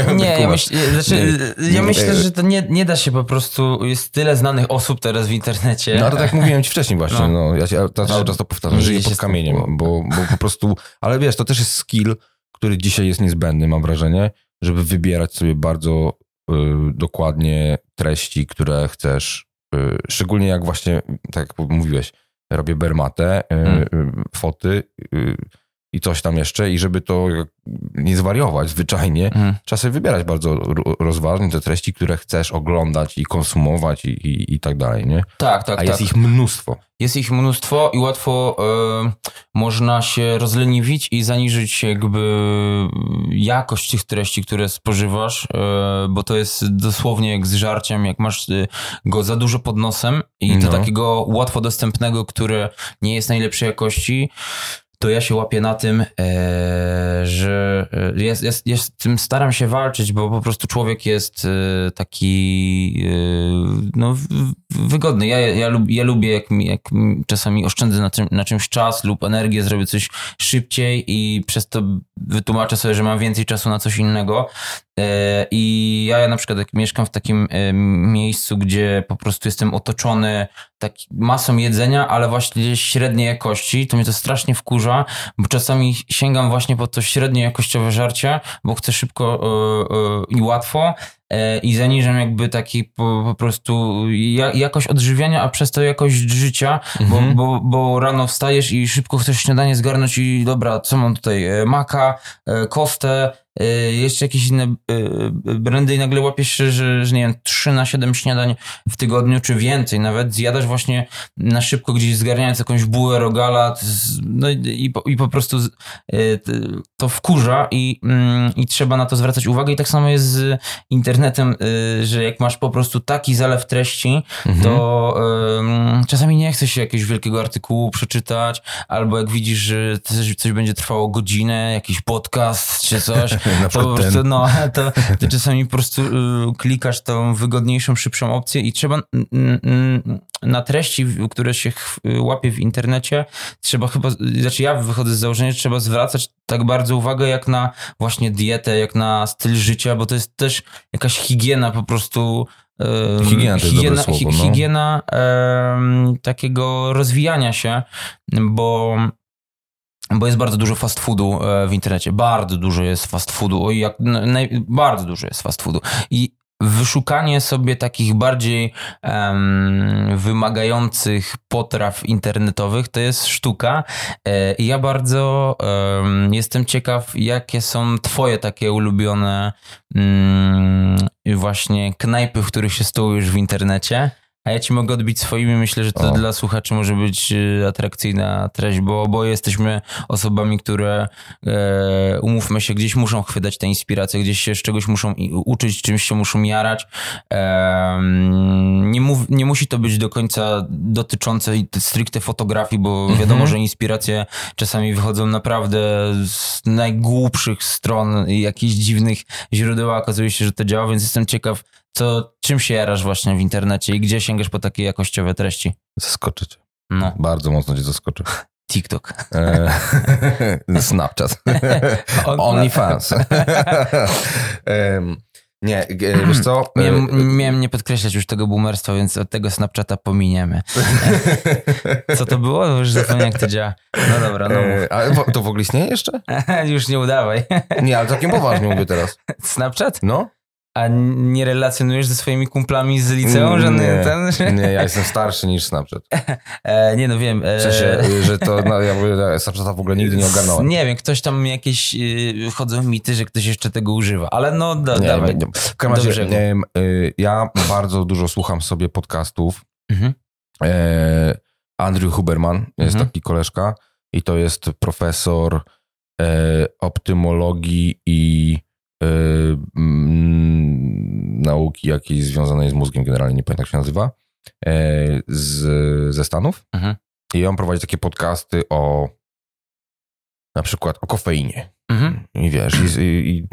Ja myślę, że to nie da się po prostu, jest tyle znanych osób teraz w internecie. No to tak mówiłem ci wcześniej właśnie, no. Ja cały czas to powtarzam, żyję pod kamieniem, bo po prostu, ale wiesz, to też jest skill, który dzisiaj jest niezbędny, mam wrażenie, żeby wybierać sobie bardzo dokładnie treści, które chcesz, szczególnie jak właśnie, tak jak mówiłeś, robię bermatę, foty i coś tam jeszcze i żeby to nie zwariować zwyczajnie, trzeba sobie wybierać bardzo rozważnie te treści, które chcesz oglądać i konsumować i tak dalej, nie? Tak. A jest ich mnóstwo. Jest ich mnóstwo i łatwo można się rozleniwić i zaniżyć jakby jakość tych treści, które spożywasz, bo to jest dosłownie jak z żarciem, jak masz go za dużo pod nosem i to takiego łatwo dostępnego, które nie jest najlepszej jakości, to ja się łapię na tym, że z tym staram się walczyć, bo po prostu człowiek jest taki, no wygodny. Ja lubię, jak czasami oszczędzę na czymś czas lub energię, zrobię coś szybciej i przez to wytłumaczę sobie, że mam więcej czasu na coś innego. I ja na przykład jak mieszkam w takim miejscu, gdzie po prostu jestem otoczony masą jedzenia, ale właśnie średniej jakości, to mnie to strasznie wkurza, bo czasami sięgam właśnie po to średnio jakościowe żarcie, bo chcę szybko i łatwo i zaniżam jakby taki po prostu jakość odżywiania, a przez to jakość życia, bo rano wstajesz i szybko chcesz śniadanie zgarnąć i dobra, co mam tutaj? Maka, kostę, jeszcze jakieś inne brandy i nagle łapiesz się, że nie wiem, 3 na 7 śniadań w tygodniu, czy więcej nawet, zjadasz właśnie na szybko gdzieś zgarniając jakąś bułę, rogala, no i po prostu to wkurza i trzeba na to zwracać uwagę i tak samo jest z internetem, że jak masz po prostu taki zalew treści, to czasami nie chce się jakiegoś wielkiego artykułu przeczytać, albo jak widzisz, że coś będzie trwało godzinę, jakiś podcast czy coś, to po prostu, to czasami po prostu klikasz tą wygodniejszą, szybszą opcję i trzeba na treści, które się łapie w internecie, trzeba chyba, znaczy ja wychodzę z założenia, że trzeba zwracać tak bardzo uwagę jak na właśnie dietę, jak na styl życia, bo to jest też jakaś higiena po prostu. Higiena to jest dobre słowo, no. Higiena takiego rozwijania się, bo jest bardzo dużo fast foodu w internecie. Bardzo dużo jest fast foodu. Bardzo dużo jest fast foodu. I wyszukanie sobie takich bardziej wymagających potraw internetowych to jest sztuka. I ja bardzo jestem ciekaw, jakie są twoje takie ulubione właśnie knajpy, w których się stołujesz w internecie. A ja ci mogę odbić swoimi. Myślę, że to dla słuchaczy może być atrakcyjna treść, bo jesteśmy osobami, które umówmy się, gdzieś muszą chwytać tę inspirację, gdzieś się z czegoś muszą uczyć, czymś się muszą jarać. Nie musi to być do końca dotyczące stricte fotografii, bo wiadomo, że inspiracje czasami wychodzą naprawdę z najgłupszych stron i jakichś dziwnych źródeł, a okazuje się, że to działa, więc jestem ciekaw, czym się jarasz właśnie w internecie i gdzie sięgasz po takie jakościowe treści? Zaskoczę cię. No. Bardzo mocno cię zaskoczę. TikTok. Snapchat. OnlyFans. Nie, wiesz co? Miałem nie podkreślać już tego boomerstwa, więc od tego Snapchata pominiemy. Co to było? Już zapomniałem, jak to działa. No dobra, no mów. Ale to w ogóle istnieje jeszcze? Już nie udawaj. Nie, ale takim poważnie mówię teraz. Snapchat? No. A nie relacjonujesz ze swoimi kumplami z liceum? Nie, ja jestem starszy niż Snapchat. Nie, no wiem. W sensie, że to, ja mówię, Snapchata w ogóle nigdy nie ogarnąłem. Nie wiem, ktoś tam jakieś, chodzą mity, że ktoś jeszcze tego używa, ale no dawaj. W każdym razie, ja bardzo dużo słucham sobie podcastów. Andrew Huberman jest taki koleżka i to jest profesor optymologii i nauki jakiejś związanej z mózgiem, generalnie nie pamiętam jak się nazywa, ze Stanów. I on prowadzi takie podcasty na przykład o kofeinie. I wiesz, i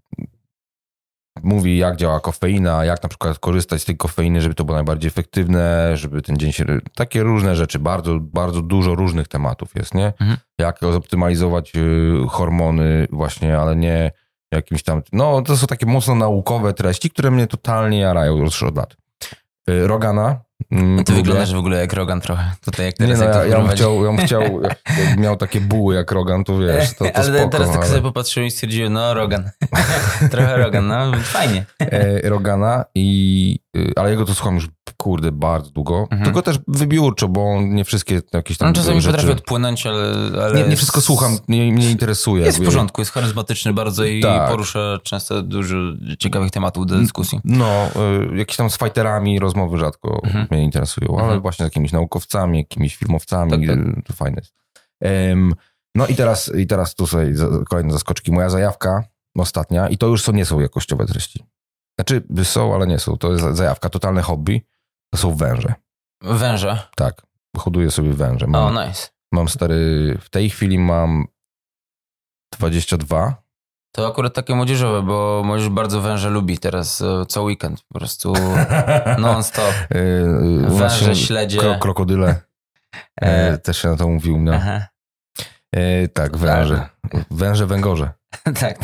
mówi jak działa kofeina, jak na przykład korzystać z tej kofeiny, żeby to było najbardziej efektywne, żeby ten dzień się... Takie różne rzeczy, bardzo, bardzo dużo różnych tematów jest, nie? Jak zoptymalizować hormony właśnie, ale nie jakimś tam... No, to są takie mocno naukowe treści, które mnie totalnie jarają już od lat. Rogana. Ty wyglądasz w ogóle jak Rogan trochę. Tutaj jak teraz ja bym chciał, jak miał takie buły jak Rogan, to wiesz, to ale spoko. Teraz tak sobie popatrzyłem i stwierdziłem, no Rogan. Trochę Rogan, no fajnie. Rogana ale jego to słucham już, kurde, bardzo długo. Tylko też wybiórczo, bo nie wszystkie jakieś tam czasami rzeczy... potrafię odpłynąć, ale... Nie wszystko słucham, mnie interesuje. Jest w porządku, jest charyzmatyczny bardzo i porusza często dużo ciekawych tematów do dyskusji. No, jakieś tam z fighterami rozmowy rzadko mnie interesują, ale właśnie z jakimiś naukowcami, jakimiś filmowcami, to fajne jest. No i teraz tu sobie kolejne zaskoczki. Moja zajawka ostatnia i to już nie są jakościowe treści. Znaczy są, ale nie są. To jest zajawka, totalne hobby. To są węże. Węże? Tak. Hoduję sobie węże. Nice. Mam w tej chwili mam 22. To akurat takie młodzieżowe, bo młodzież bardzo węże lubi teraz co weekend. Po prostu non-stop. Węże, śledzie. Krokodyle. Też się na to mówił. No. Tak, węże. Węże, węgorze. Tak.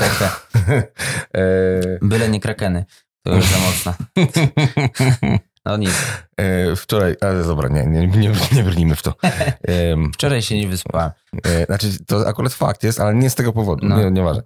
Byle nie krakeny. To już za mocno. No nic. Wczoraj, ale dobra, nie brnijmy w to. Wczoraj się nie wyspałem. Znaczy, to akurat fakt jest, ale nie z tego powodu, nieważne.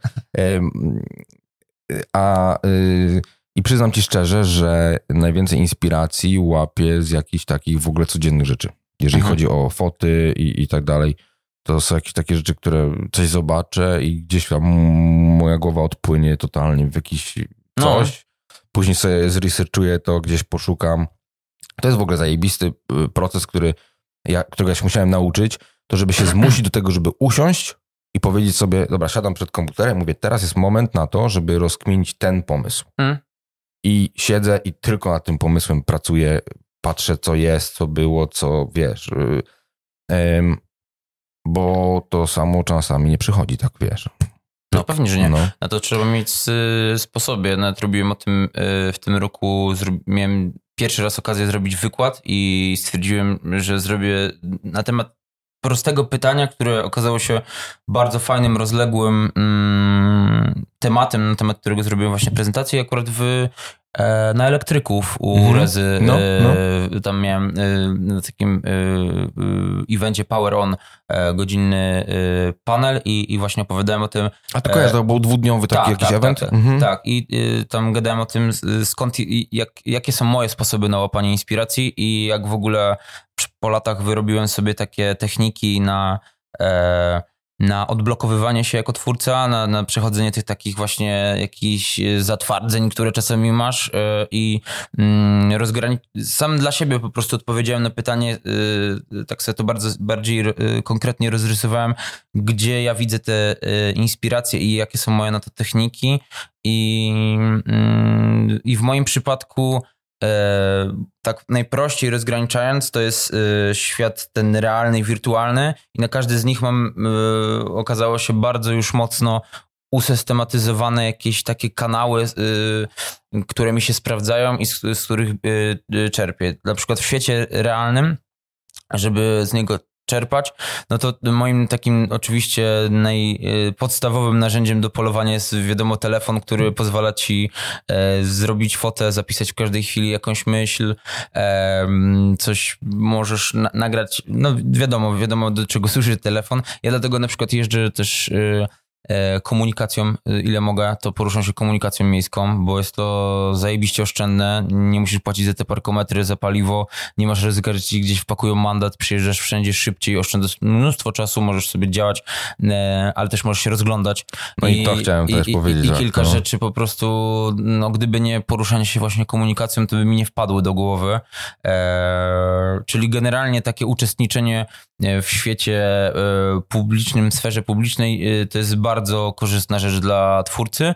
I przyznam ci szczerze, że najwięcej inspiracji łapię z jakichś takich w ogóle codziennych rzeczy. Jeżeli chodzi o foty i tak dalej, to są jakieś takie rzeczy, które coś zobaczę i gdzieś tam moja głowa odpłynie totalnie w jakiś coś. Później sobie zresearchuję to, gdzieś poszukam. To jest w ogóle zajebisty proces, którego ja się musiałem nauczyć, to żeby się zmusić do tego, żeby usiąść i powiedzieć sobie, dobra, siadam przed komputerem, mówię, teraz jest moment na to, żeby rozkminić ten pomysł. I siedzę i tylko nad tym pomysłem pracuję, patrzę, co jest, co było, co wiesz. Bo to samo czasami nie przychodzi, tak wiesz. No pewnie, że nie. Na to trzeba mieć sposoby. Nawet robiłem o tym w tym roku, miałem pierwszy raz okazję zrobić wykład i stwierdziłem, że zrobię na temat prostego pytania, które okazało się bardzo fajnym, rozległym tematem, na temat którego zrobiłem właśnie prezentację akurat na elektryków u Rezy. Tam miałem na takim evencie Power On godzinny panel i właśnie opowiadałem o tym. A to kojarzę, to był dwudniowy taki jakiś event? Tak, i tam gadałem o tym, skąd jakie są moje sposoby na łapanie inspiracji i jak w ogóle po latach wyrobiłem sobie takie techniki na odblokowywanie się jako twórca, na przechodzenie tych takich właśnie jakichś zatwardzeń, które czasami masz i sam dla siebie po prostu odpowiedziałem na pytanie, tak sobie to bardziej konkretnie rozrysowałem, gdzie ja widzę te inspiracje i jakie są moje na to techniki i w moim przypadku tak najprościej rozgraniczając, to jest świat ten realny i wirtualny i na każdy z nich okazało się bardzo już mocno usystematyzowane jakieś takie kanały, które mi się sprawdzają i z których czerpię. Na przykład w świecie realnym, żeby z niego czerpać, no to moim takim oczywiście najpodstawowym narzędziem do polowania jest wiadomo telefon, który pozwala ci zrobić fotę, zapisać w każdej chwili jakąś myśl, coś możesz nagrać, no wiadomo do czego służy telefon. Ja dlatego na przykład jeżdżę też komunikacją, ile mogę, to poruszam się komunikacją miejską, bo jest to zajebiście oszczędne, nie musisz płacić za te parkometry, za paliwo, nie masz ryzyka, że ci gdzieś wpakują mandat, przyjeżdżasz wszędzie szybciej, oszczędzasz mnóstwo czasu, możesz sobie działać, ale też możesz się rozglądać. No i to chciałem też powiedzieć. I kilka rzeczy po prostu, no gdyby nie poruszanie się właśnie komunikacją, to by mi nie wpadły do głowy. Czyli generalnie takie uczestniczenie w świecie publicznym, w sferze publicznej to jest bardzo korzystna rzecz dla twórcy,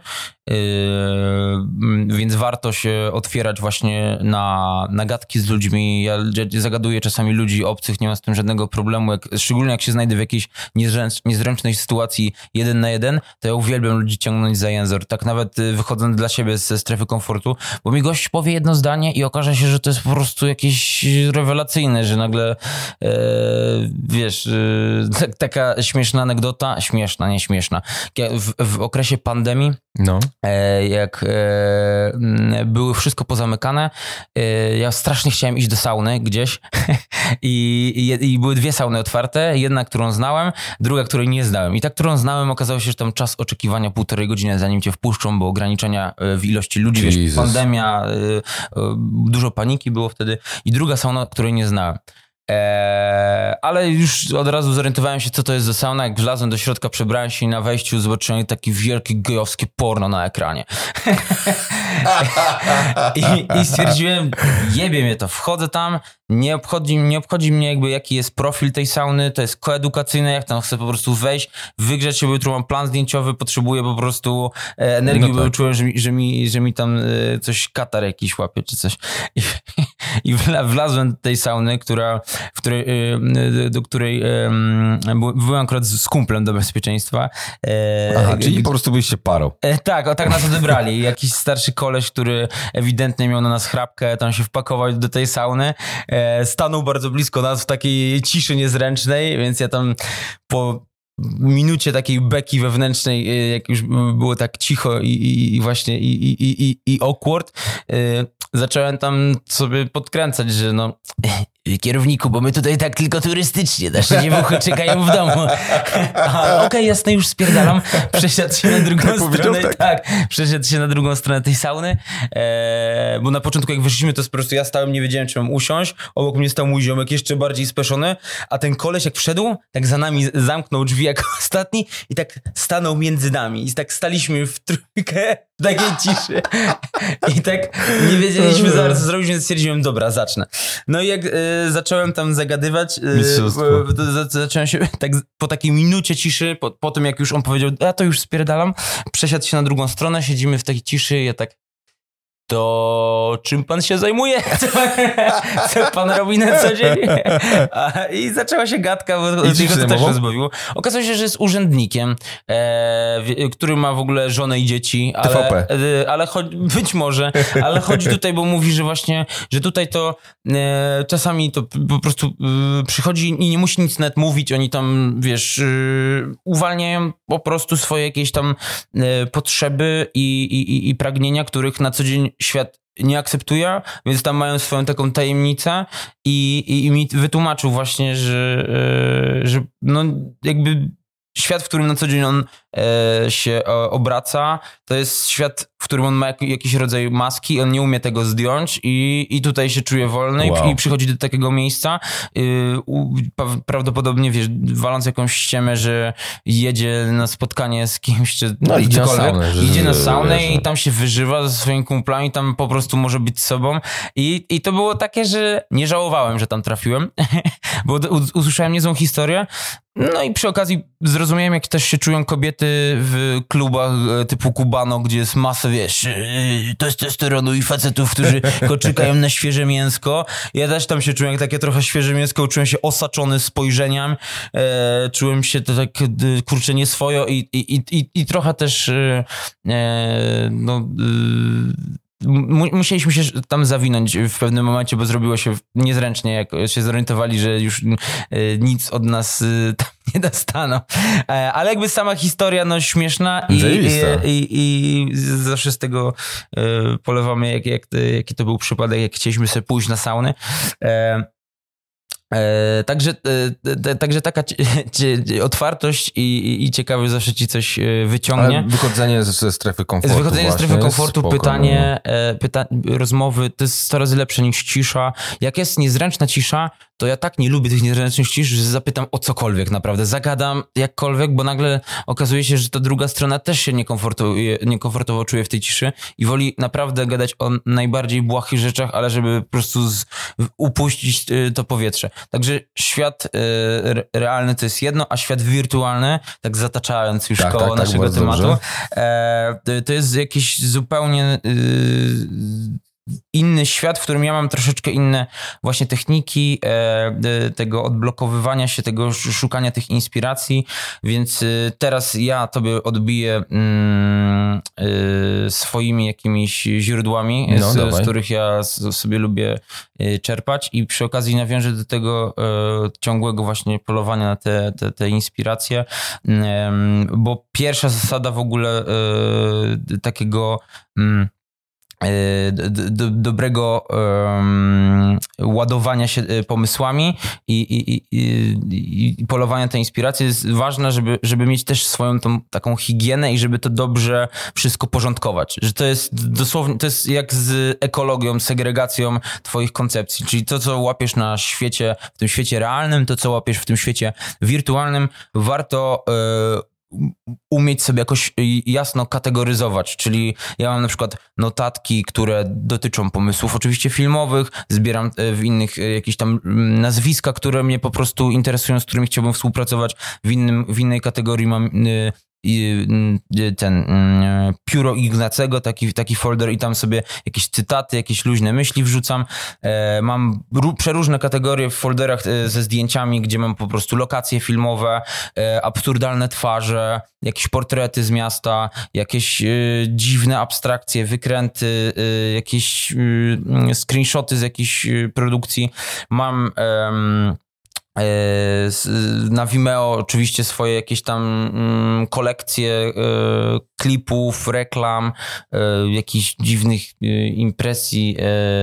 więc warto się otwierać właśnie na gadki z ludźmi. Ja zagaduję czasami ludzi obcych, nie mam z tym żadnego problemu, szczególnie jak się znajdę w jakiejś niezręcznej sytuacji 1 na 1, to ja uwielbiam ludzi ciągnąć za język, tak nawet wychodząc dla siebie ze strefy komfortu, bo mi gość powie jedno zdanie i okaże się, że to jest po prostu jakieś rewelacyjne, że nagle wiesz, taka śmieszna anegdota, śmieszna, nie śmieszna. W okresie pandemii, jak były wszystko pozamykane, ja strasznie chciałem iść do sauny gdzieś i były dwie sauny otwarte, jedna, którą znałem, druga, której nie znałem. I ta, którą znałem, okazało się, że tam czas oczekiwania 1,5 godziny, zanim cię wpuszczą, bo ograniczenia w ilości ludzi, wiesz, pandemia, dużo paniki było wtedy. I druga sauna, której nie znałem. Ale już od razu zorientowałem się, co to jest za sauna. Jak wlazłem do środka, przebrałem się i na wejściu zobaczyłem takie wielkie gejowskie porno na ekranie. I stwierdziłem, jebie mnie to, wchodzę tam, nie obchodzi mnie jakby jaki jest profil tej sauny, to jest koedukacyjne, jak tam chcę po prostu wejść, wygrzać się, bo jutro mam plan zdjęciowy, potrzebuję po prostu energii, bo czułem, że mi tam coś katar jakiś łapie, czy coś. I wlazłem do tej sauny, do której byłem akurat z kumplem do bezpieczeństwa. Czyli po prostu byliście parą. Tak nas odebrali. Jakiś starszy koleś, który ewidentnie miał na nas chrapkę, tam się wpakował do tej sauny. Stanął bardzo blisko nas w takiej ciszy niezręcznej, więc ja tam po minucie takiej beki wewnętrznej, jak już było tak cicho i właśnie i awkward, zacząłem tam sobie podkręcać, że no kierowniku, bo my tutaj tak tylko turystycznie, nasze dziewuchy czekają w domu. Okej, jasne, już spierdalam. Przesiadł się na drugą stronę. Tak, przesiadł się na drugą stronę tej sauny, bo na początku jak wyszliśmy, to po prostu ja stałem, nie wiedziałem, czy mam usiąść. Obok mnie stał mój ziomek jeszcze bardziej speszony, a ten koleś jak wszedł, tak za nami zamknął drzwi jako ostatni i tak stanął między nami. I tak staliśmy w trójkę w takiej ciszy. I tak nie wiedzieliśmy za bardzo co zrobić, więc stwierdziłem, dobra, zacznę. No i jak zacząłem tam zagadywać, zacząłem się tak po takiej minucie ciszy, po tym jak już on powiedział, ja to już spierdalam, przesiadł się na drugą stronę, siedzimy w takiej ciszy, ja tak, to czym pan się zajmuje? Co pan robi na co dzień? I zaczęła się gadka, bo to też rozbawiło. Okazało się, że jest urzędnikiem, który ma w ogóle żonę i dzieci, ale być może, ale chodzi tutaj, bo mówi, że właśnie, że tutaj to czasami to po prostu przychodzi i nie musi nic nawet mówić, oni tam, wiesz, uwalniają po prostu swoje jakieś tam potrzeby i pragnienia, których na co dzień świat nie akceptuje, więc tam mają swoją taką tajemnicę i mi wytłumaczył właśnie, że no jakby świat, w którym na co dzień on się obraca, to jest świat, w którym on ma jakiś rodzaj maski, on nie umie tego zdjąć i tutaj się czuje wolny i przychodzi do takiego miejsca, prawdopodobnie, wiesz, waląc jakąś ściemę, że jedzie na spotkanie z kimś, czy idzie na saunę i tam się wyżywa ze swoimi kumplami, tam po prostu może być sobą i to było takie, że nie żałowałem, że tam trafiłem, bo usłyszałem niezłą historię. No i przy okazji zrozumiałem, jak też się czują kobiety w klubach typu Cubano, gdzie jest masa, wiesz, testosteronu i facetów, którzy czekają na świeże mięsko. Ja też tam się czułem jak takie trochę świeże mięsko, czułem się osaczony spojrzeniem, czułem się to tak, kurczę, nieswojo i trochę też musieliśmy się tam zawinąć w pewnym momencie, bo zrobiło się niezręcznie, jak się zorientowali, że już nic od nas tam nie dostaną. Ale jakby sama historia, no śmieszna i zawsze z tego polewamy, jaki to był przypadek, jak chcieliśmy sobie pójść na saunę. Także taka otwartość i ciekawość zawsze ci coś wyciągnie. Ale wychodzenie ze strefy komfortu. Wychodzenie ze strefy komfortu, rozmowy, to jest 100 razy lepsze niż cisza. Jak jest niezręczna cisza, to ja tak nie lubię tych niezręcznych cisz, że zapytam o cokolwiek naprawdę. Zagadam jakkolwiek, bo nagle okazuje się, że ta druga strona też się niekomfortowo czuje w tej ciszy i woli naprawdę gadać o najbardziej błahych rzeczach, ale żeby po prostu upuścić to powietrze. Także świat realny to jest jedno, a świat wirtualny, tak zataczając już koło naszego tematu, to jest jakiś zupełnie inny świat, w którym ja mam troszeczkę inne właśnie techniki tego odblokowywania się, tego szukania tych inspiracji, więc teraz ja tobie odbiję swoimi jakimiś źródłami, z których ja sobie lubię czerpać i przy okazji nawiążę do tego ciągłego właśnie polowania na te inspiracje, bo pierwsza zasada w ogóle takiego dobrego ładowania się pomysłami i polowania te inspiracje jest ważne, żeby mieć też swoją tą taką higienę i żeby to dobrze wszystko porządkować. Że to jest dosłownie, to jest jak z ekologią, segregacją twoich koncepcji, czyli to, co łapiesz na świecie, w tym świecie realnym, to, co łapiesz w tym świecie wirtualnym, warto umieć sobie jakoś jasno kategoryzować, czyli ja mam na przykład notatki, które dotyczą pomysłów oczywiście filmowych, zbieram w innych jakieś tam nazwiska, które mnie po prostu interesują, z którymi chciałbym współpracować, w innej kategorii mam ten pióro Ignacego, taki folder i tam sobie jakieś cytaty, jakieś luźne myśli wrzucam. Mam przeróżne kategorie w folderach ze zdjęciami, gdzie mam po prostu lokacje filmowe, absurdalne twarze, jakieś portrety z miasta, jakieś dziwne abstrakcje, wykręty, jakieś screenshoty z jakichś produkcji. Mam na Vimeo oczywiście swoje jakieś tam kolekcje klipów, reklam, jakichś dziwnych impresji.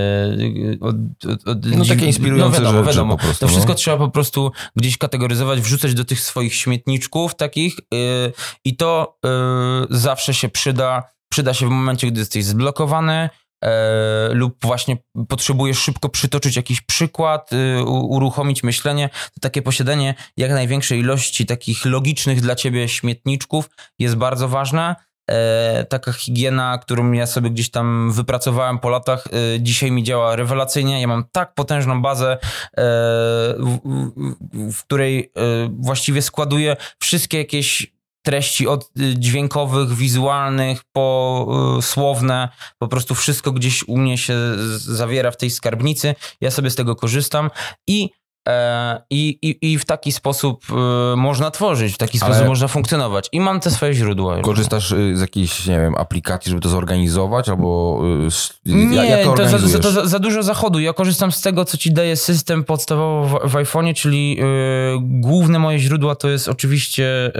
Takie inspirujące rzeczy po prostu. To wszystko trzeba po prostu gdzieś kategoryzować, wrzucać do tych swoich śmietniczków takich i to zawsze się przyda. Przyda się w momencie, gdy jesteś zblokowany, lub właśnie potrzebujesz szybko przytoczyć jakiś przykład, uruchomić myślenie, to takie posiadanie jak największej ilości takich logicznych dla ciebie śmietniczków jest bardzo ważne. Taka higiena, którą ja sobie gdzieś tam wypracowałem po latach, dzisiaj mi działa rewelacyjnie. Ja mam tak potężną bazę, w której właściwie składuję wszystkie jakieś treści od dźwiękowych, wizualnych, po słowne, po prostu wszystko gdzieś u mnie się zawiera w tej skarbnicy. Ja sobie z tego korzystam i w taki sposób można tworzyć, w taki sposób można funkcjonować. I mam te swoje źródła. Korzystasz z jakiejś, nie wiem, aplikacji, żeby to zorganizować, albo jak to organizujesz? To za dużo zachodu. Ja korzystam z tego, co ci daje system podstawowo w iPhone'ie, czyli główne moje źródła to jest oczywiście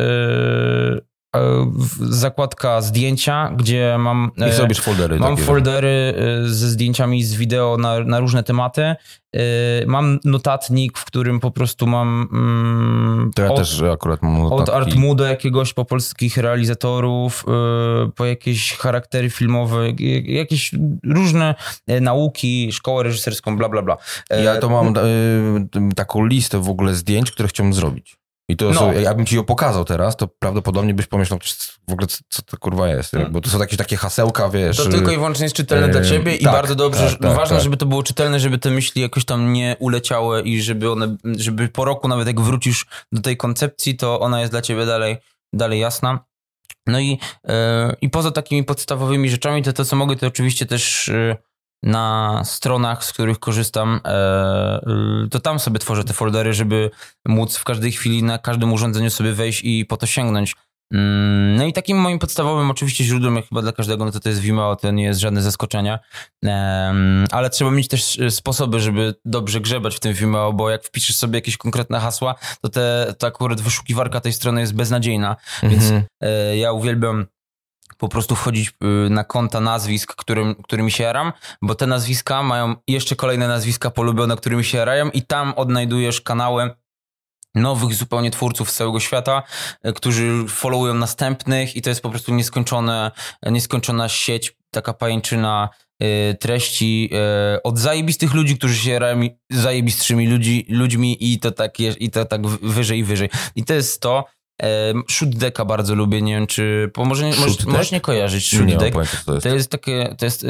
zakładka zdjęcia, gdzie mam... I zrobisz foldery. Mam foldery ze zdjęciami z wideo na różne tematy. Mam notatnik, w którym po prostu mam... To ja też akurat mam notatki. Od Artmuda jakiegoś, po polskich realizatorów, po jakieś charaktery filmowe, jakieś różne nauki, szkołę reżyserską, bla, bla, bla. Ja to mam taką listę w ogóle zdjęć, które chciałbym zrobić. I to jakbym ci ją pokazał teraz, to prawdopodobnie byś pomyślał, w ogóle co to kurwa jest, bo to są jakieś takie hasełka, wiesz. To tylko i wyłącznie jest czytelne dla ciebie i bardzo dobrze, ważne, żeby to było czytelne, żeby te myśli jakoś tam nie uleciały i żeby po roku nawet jak wrócisz do tej koncepcji, to ona jest dla ciebie dalej jasna. No i poza takimi podstawowymi rzeczami, to co mogę, to oczywiście też na stronach, z których korzystam, to tam sobie tworzę te foldery, żeby móc w każdej chwili na każdym urządzeniu sobie wejść i po to sięgnąć. No i takim moim podstawowym oczywiście źródłem, jak chyba dla każdego, no to jest Vimeo, to nie jest żadne zaskoczenie, ale trzeba mieć też sposoby, żeby dobrze grzebać w tym Vimeo, bo jak wpiszesz sobie jakieś konkretne hasła, to ta akurat wyszukiwarka tej strony jest beznadziejna, więc ja uwielbiam po prostu wchodzić na konta nazwisk, którymi się jaram, bo te nazwiska mają jeszcze kolejne nazwiska polubione, którymi się jarają i tam odnajdujesz kanały nowych zupełnie twórców z całego świata, którzy followują następnych i to jest po prostu nieskończona sieć, taka pajęczyna treści od zajebistych ludzi, którzy się jarają zajebistszymi ludźmi i to tak wyżej i wyżej. I to jest to. Shootdecka bardzo lubię, nie wiem czy... Możesz nie kojarzyć Shootdeck. To jest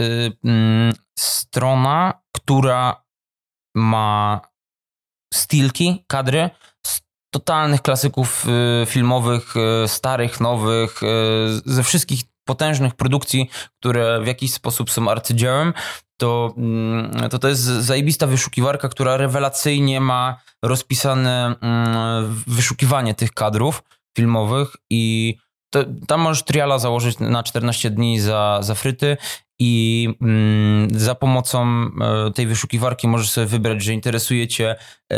strona, która ma stillki, kadry z totalnych klasyków filmowych, starych, nowych, ze wszystkich potężnych produkcji, które w jakiś sposób są arcydziełem. To jest zajebista wyszukiwarka, która rewelacyjnie ma rozpisane wyszukiwanie tych kadrów filmowych i tam możesz triala założyć na 14 dni za fryty i za pomocą tej wyszukiwarki możesz sobie wybrać, że interesuje cię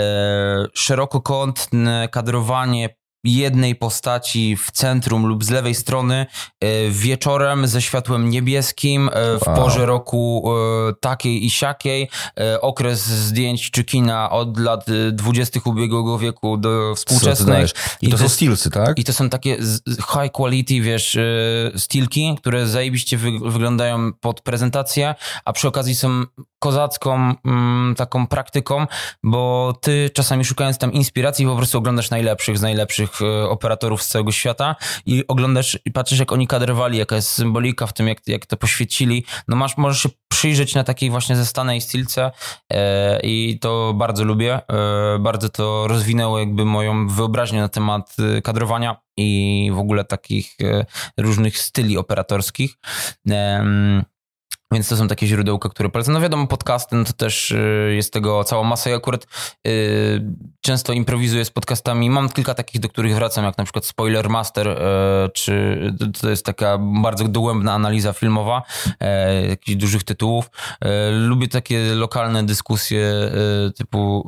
szerokokątne kadrowanie jednej postaci w centrum lub z lewej strony wieczorem ze światłem niebieskim w porze roku takiej i siakiej, okres zdjęć czy kina od lat 20. ubiegłego wieku do współczesnych. I to są stillsy, tak? I to są takie high quality, wiesz, stillki, które zajebiście wyglądają pod prezentację, a przy okazji są kozacką taką praktyką, bo ty czasami szukając tam inspiracji po prostu oglądasz najlepszych z najlepszych różnych operatorów z całego świata i oglądasz i patrzysz, jak oni kadrowali, jaka jest symbolika w tym, jak to poświecili. No możesz się przyjrzeć na takiej właśnie zestanej stylce i to bardzo lubię. Bardzo to rozwinęło jakby moją wyobraźnię na temat kadrowania i w ogóle takich różnych styli operatorskich. Więc to są takie źródełka, które polecam. No wiadomo, podcasty, no to też jest tego cała masa. Ja akurat często improwizuję z podcastami. Mam kilka takich, do których wracam, jak na przykład Spoiler Master, czy to jest taka bardzo dogłębna analiza filmowa jakichś dużych tytułów. Lubię takie lokalne dyskusje typu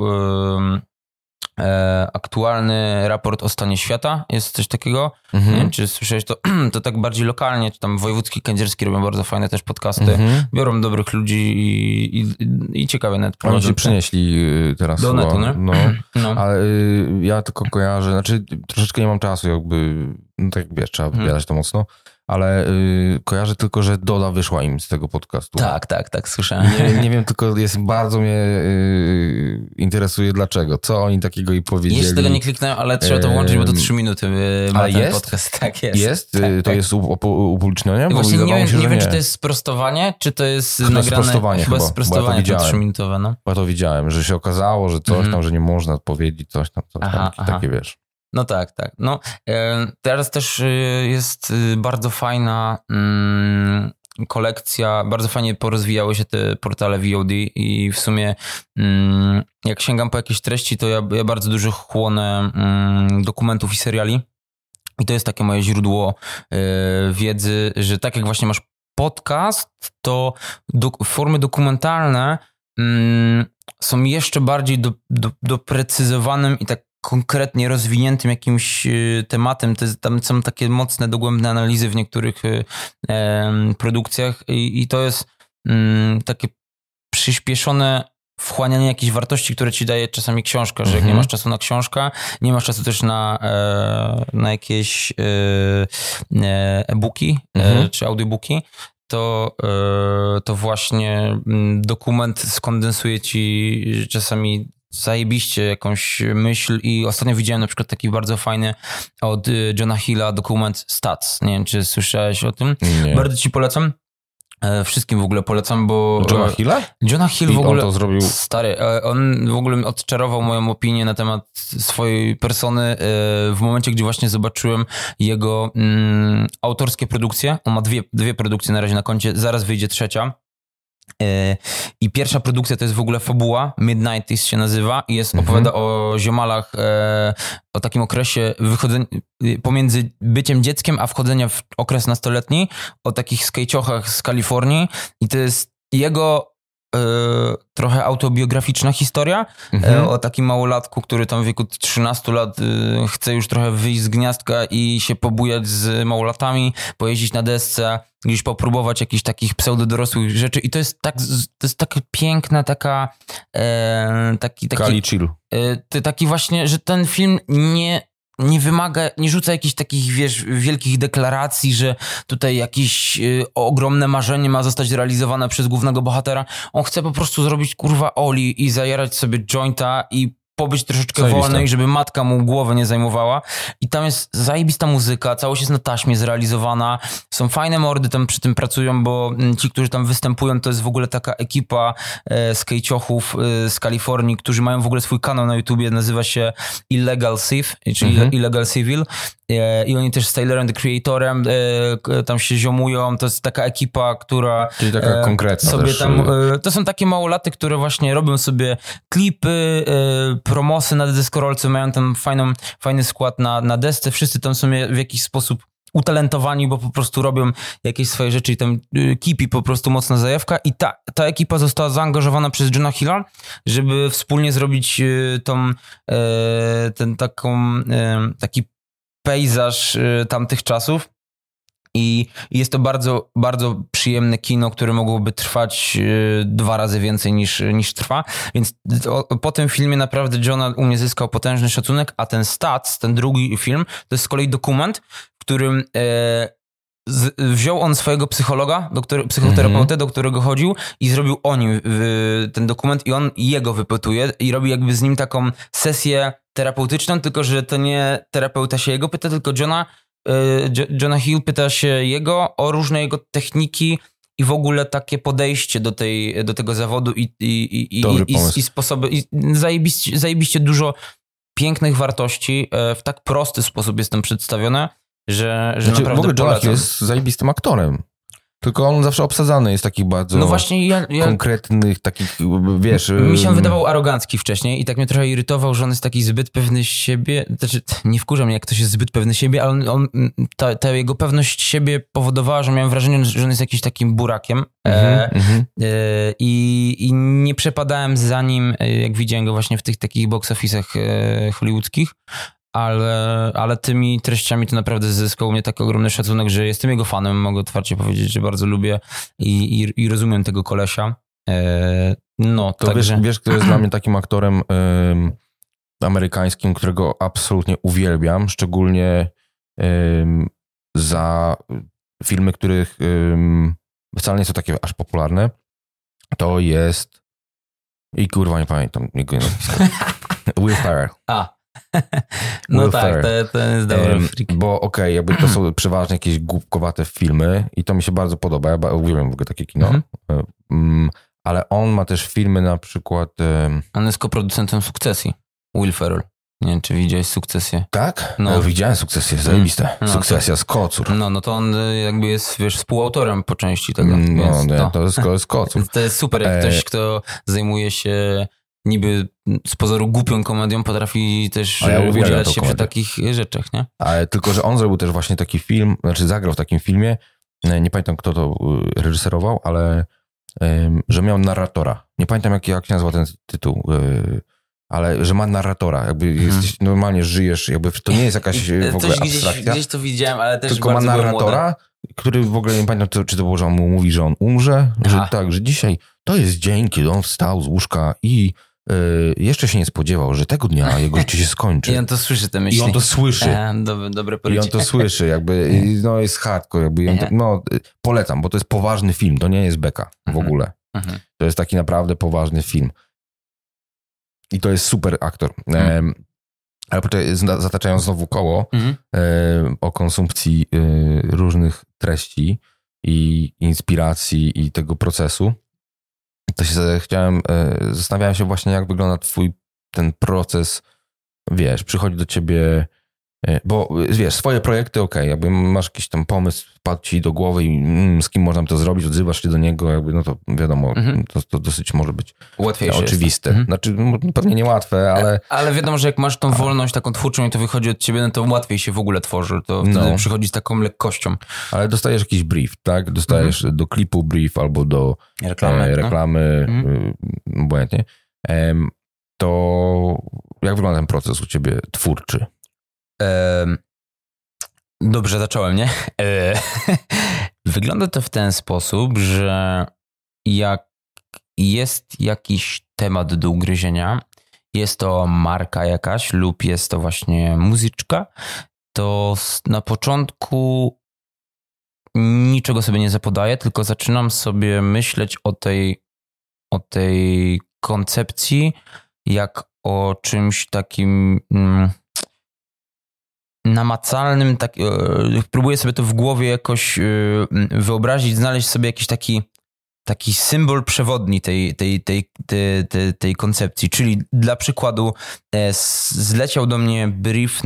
aktualny raport o stanie świata. Jest coś takiego. Nie wiem, czy słyszałeś to? To tak bardziej lokalnie, czy tam wojewódzki, kędzierski robią bardzo fajne też podcasty. Biorą dobrych ludzi i ciekawie nawet prowadzą. Oni się przynieśli teraz do netu, nie? No. Ale ja tylko kojarzę, znaczy troszeczkę nie mam czasu jakby, no tak jak wiesz, trzeba wypowiadać to mocno, ale kojarzę tylko, że Doda wyszła im z tego podcastu. Tak, słyszałem. Nie wiem, tylko bardzo mnie interesuje dlaczego. Co oni takiego i powiedzieli. Jeszcze tego nie kliknąłem, ale trzeba to włączyć, bo to 3 minuty ma ten podcast. Tak jest. Jest? Tak, to jest upublicznione? Właśnie nie wiem, czy to jest sprostowanie, czy to jest nagrane. Sprostowanie chyba Sprostowanie to 3-minutowe. No. Ja to widziałem, że się okazało, że coś tam, że nie można powiedzieć, coś tam, takie wiesz. No tak. No, teraz też jest bardzo fajna kolekcja, bardzo fajnie porozwijały się te portale VOD i w sumie jak sięgam po jakieś treści, to ja bardzo dużo chłonę dokumentów i seriali i to jest takie moje źródło wiedzy, że tak jak właśnie masz podcast, to formy dokumentalne są jeszcze bardziej doprecyzowanym i tak konkretnie rozwiniętym jakimś tematem. Tam są takie mocne, dogłębne analizy w niektórych produkcjach i to jest takie przyspieszone wchłanianie jakichś wartości, które ci daje czasami książka, że jak nie masz czasu na książkę, nie masz czasu też na jakieś e-booki czy audiobooki, to właśnie dokument skondensuje ci czasami zajebiście jakąś myśl i ostatnio widziałem na przykład taki bardzo fajny od Johna Hilla dokument Stats. Nie wiem, czy słyszałeś o tym? Nie. Bardzo ci polecam. Wszystkim w ogóle polecam, bo... Johna Hilla? Johna Hill w ogóle... On to zrobił... Stary, on w ogóle odczarował moją opinię na temat swojej persony w momencie, gdzie właśnie zobaczyłem jego autorskie produkcje. On ma dwie produkcje na razie na koncie, zaraz wyjdzie trzecia. I pierwsza produkcja to jest w ogóle fabuła, Mid-90s się nazywa i opowiada o ziomalach, o takim okresie pomiędzy byciem dzieckiem a wchodzenia w okres nastoletni, o takich skejciochach z Kalifornii i to jest jego trochę autobiograficzna historia o takim małolatku, który tam w wieku 13 lat chce już trochę wyjść z gniazdka i się pobujać z małolatami, pojeździć na desce, gdzieś popróbować jakichś takich pseudodorosłych rzeczy i to jest taka piękna, taki Kali chill. Taki właśnie, że ten film nie wymaga, nie rzuca jakichś takich, wiesz, wielkich deklaracji, że tutaj jakieś ogromne marzenie ma zostać realizowane przez głównego bohatera. On chce po prostu zrobić kurwa Oli i zajarać sobie jointa i pobyć troszeczkę wolnej, żeby matka mu głowę nie zajmowała. I tam jest zajebista muzyka, całość jest na taśmie zrealizowana. Są fajne mordy, tam przy tym pracują, bo ci, którzy tam występują, to jest w ogóle taka ekipa skejciochów z Kalifornii, którzy mają w ogóle swój kanał na YouTubie, nazywa się Illegal Civ, czyli Illegal Civil. I oni też z Tylerem, The Creatorem tam się ziomują. To jest taka ekipa, która... Czyli taka konkretna sobie też. Tam, to są takie małolaty, które właśnie robią sobie klipy, promosy na deskorolce, mają tam fajny skład na desce. Wszyscy tam są w jakiś sposób utalentowani, bo po prostu robią jakieś swoje rzeczy i tam kipi po prostu mocna zajawka i ta ekipa została zaangażowana przez Johna Hilla, żeby wspólnie zrobić taki pejzaż tamtych czasów. I jest to bardzo, bardzo przyjemne kino, które mogłoby trwać 2 razy więcej niż trwa. Więc po tym filmie naprawdę Johna u mnie zyskał potężny szacunek, a ten Stats, ten drugi film, to jest z kolei dokument, w którym wziął on swojego psychologa, psychoterapeutę, do którego chodził i zrobił o nim ten dokument i on jego wypytuje i robi jakby z nim taką sesję terapeutyczną, tylko że to nie terapeuta się jego pyta, tylko Johna Hill pyta się jego o różne jego techniki i w ogóle takie podejście do tego zawodu i sposoby. I zajebiście dużo pięknych wartości w tak prosty sposób jest tam przedstawione, że naprawdę w ogóle John polecam. jest zajebistym aktorem. Tylko on zawsze obsadzany jest takich bardzo konkretnych, takich, wiesz... Mi się wydawał arogancki wcześniej i tak mnie trochę irytował, że on jest taki zbyt pewny siebie. Znaczy, nie wkurza mnie, jak ktoś jest zbyt pewny siebie, ale ta jego pewność siebie powodowała, że miałem wrażenie, że on jest jakimś takim burakiem. I nie przepadałem za nim, jak widziałem go właśnie w tych takich box office'ach hollywoodzkich. Ale tymi treściami to naprawdę zyskał mnie taki ogromny szacunek, że jestem jego fanem, mogę otwarcie powiedzieć, że bardzo lubię i rozumiem tego kolesia. No, to także... wiesz, kto jest dla mnie takim aktorem amerykańskim, którego absolutnie uwielbiam, szczególnie za filmy, których wcale nie są takie aż popularne, to jest i kurwa nie pamiętam jego nazwiska. Will Ferrell. No Will tak, to jest dobry freak. Bo jakby to są przeważnie jakieś głupkowate filmy i to mi się bardzo podoba. Ja uwielbiam w ogóle takie kino. Ale on ma też filmy na przykład... On jest koproducentem Sukcesji. Will Ferrell. Nie wiem, czy widziałeś Sukcesję. Tak? No. Widziałem Sukcesję, zajebiste. Sukcesja z Kocur. No to on jakby jest, wiesz, współautorem po części tego. To jest Kocur. To jest super, jak ktoś, kto zajmuje się niby z pozoru głupią komedią, potrafi też udzielać się przy takich rzeczach, nie? Ale tylko, że on zrobił też właśnie taki film, znaczy zagrał w takim filmie, nie pamiętam kto to reżyserował, ale że miał narratora. Nie pamiętam jak się nazywa ten tytuł, ale że ma narratora, jakby jesteś, normalnie żyjesz, jakby to nie jest jakaś w ogóle abstrakcja. Gdzieś to widziałem, ale też tylko ma narratora, który w ogóle nie pamiętam, czy to było, że on mu mówi, że on umrze, że tak, że dzisiaj to jest dzień, kiedy on wstał z łóżka i jeszcze się nie spodziewał, że tego dnia jego życie się skończy. I on to słyszy, te myśli. I on to słyszy. Dobre I on to słyszy, jakby, no jest hardcore, jakby, polecam, bo to jest poważny film, to nie jest beka w ogóle. To jest taki naprawdę poważny film. I to jest super aktor. Ale zataczając znowu koło o konsumpcji różnych treści i inspiracji i tego procesu, to się zastanawiałem się właśnie, jak wygląda twój ten proces, wiesz, przychodzi do ciebie, bo wiesz, swoje projekty, jakby masz jakiś tam pomysł, wpadł ci do głowy i z kim można to zrobić, odzywasz się do niego, jakby, no to wiadomo, to dosyć może być łatwiejsze oczywiste. Znaczy, pewnie niełatwe, ale... Ale wiadomo, że jak masz tą wolność taką twórczą i to wychodzi od ciebie, no to łatwiej się w ogóle tworzy, to wtedy przychodzi z taką lekkością. Ale dostajesz jakiś brief, tak? Dostajesz do klipu brief albo do reklamy obojętnie. To jak wygląda ten proces u ciebie twórczy? Dobrze zacząłem, nie? Wygląda to w ten sposób, że jak jest jakiś temat do ugryzienia, jest to marka jakaś lub jest to właśnie muzyczka, to na początku niczego sobie nie zapodaję, tylko zaczynam sobie myśleć o tej koncepcji jak o czymś takim namacalnym, próbuję sobie to w głowie jakoś wyobrazić, znaleźć sobie jakiś taki symbol przewodni tej koncepcji. Czyli dla przykładu zleciał do mnie brief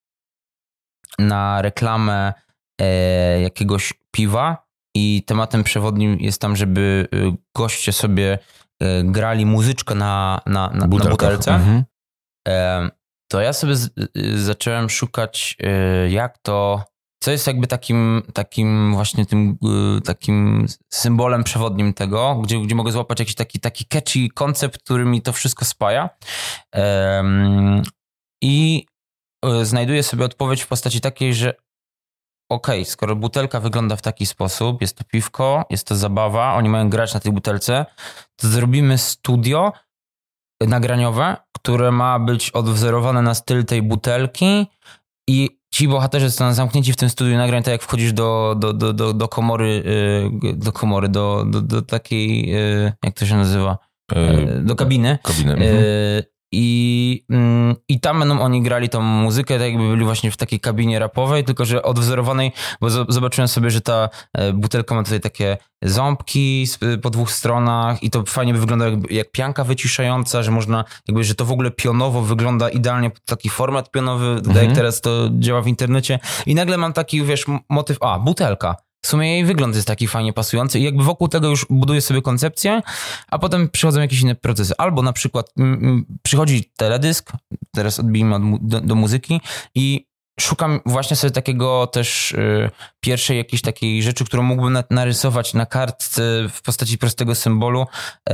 na reklamę jakiegoś piwa i tematem przewodnim jest tam, żeby goście sobie grali muzyczkę na butelce. To ja sobie zacząłem szukać, co jest jakby takim właśnie tym takim symbolem przewodnim tego, gdzie mogę złapać jakiś taki catchy koncept, który mi to wszystko spaja. I znajduję sobie odpowiedź w postaci takiej, że skoro butelka wygląda w taki sposób, jest to piwko, jest to zabawa, oni mają grać na tej butelce, to zrobimy studio nagraniowe, które ma być odwzorowane na styl tej butelki i ci bohaterzy są zamknięci w tym studiu nagrań, tak jak wchodzisz do komory, do takiej, jak to się nazywa? Do kabiny. I tam będą oni grali tą muzykę, tak jakby byli właśnie w takiej kabinie rapowej, tylko że odwzorowanej, bo zobaczyłem sobie, że ta butelka ma tutaj takie ząbki po dwóch stronach i to fajnie by wyglądało jak pianka wyciszająca, że można, jakby, że to w ogóle pionowo wygląda idealnie pod taki format pionowy, tak jak teraz to działa w internecie. I nagle mam taki, wiesz, motyw, butelka. W sumie jej wygląd jest taki fajnie pasujący i jakby wokół tego już buduję sobie koncepcję, a potem przychodzą jakieś inne procesy. Albo na przykład przychodzi teledysk, teraz odbijmy do muzyki i szukam właśnie sobie takiego też pierwszej jakiejś takiej rzeczy, którą mógłbym narysować na kartce w postaci prostego symbolu.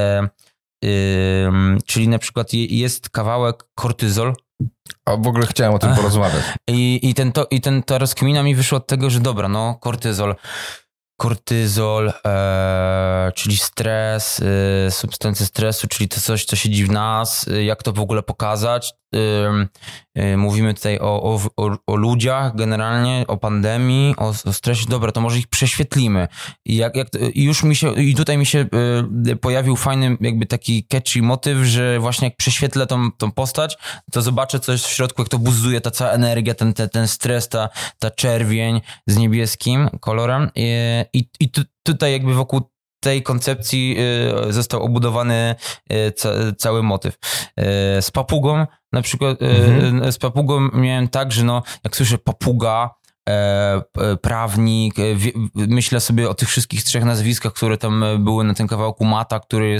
Czyli na przykład jest kawałek kortyzol. A w ogóle chciałem o tym porozmawiać. I ta rozkmina mi wyszła od tego, że dobra, no kortyzol, czyli stres, substancje stresu, czyli to coś, co siedzi w nas, jak to w ogóle pokazać. Mówimy tutaj o ludziach generalnie, o pandemii, o stresie. Dobra, to może ich prześwietlimy. I tutaj mi się pojawił fajny jakby taki catchy motyw, że właśnie jak prześwietlę tą postać, to zobaczę, co jest w środku, jak to buzuje ta cała energia, ten stres, ta czerwień z niebieskim kolorem. I tutaj jakby wokół tej koncepcji został obudowany cały motyw. Z papugą na przykład, z papugą miałem tak, że jak słyszę papuga, prawnik, myślę sobie o tych wszystkich 3 nazwiskach, które tam były na tym kawałku Mata, który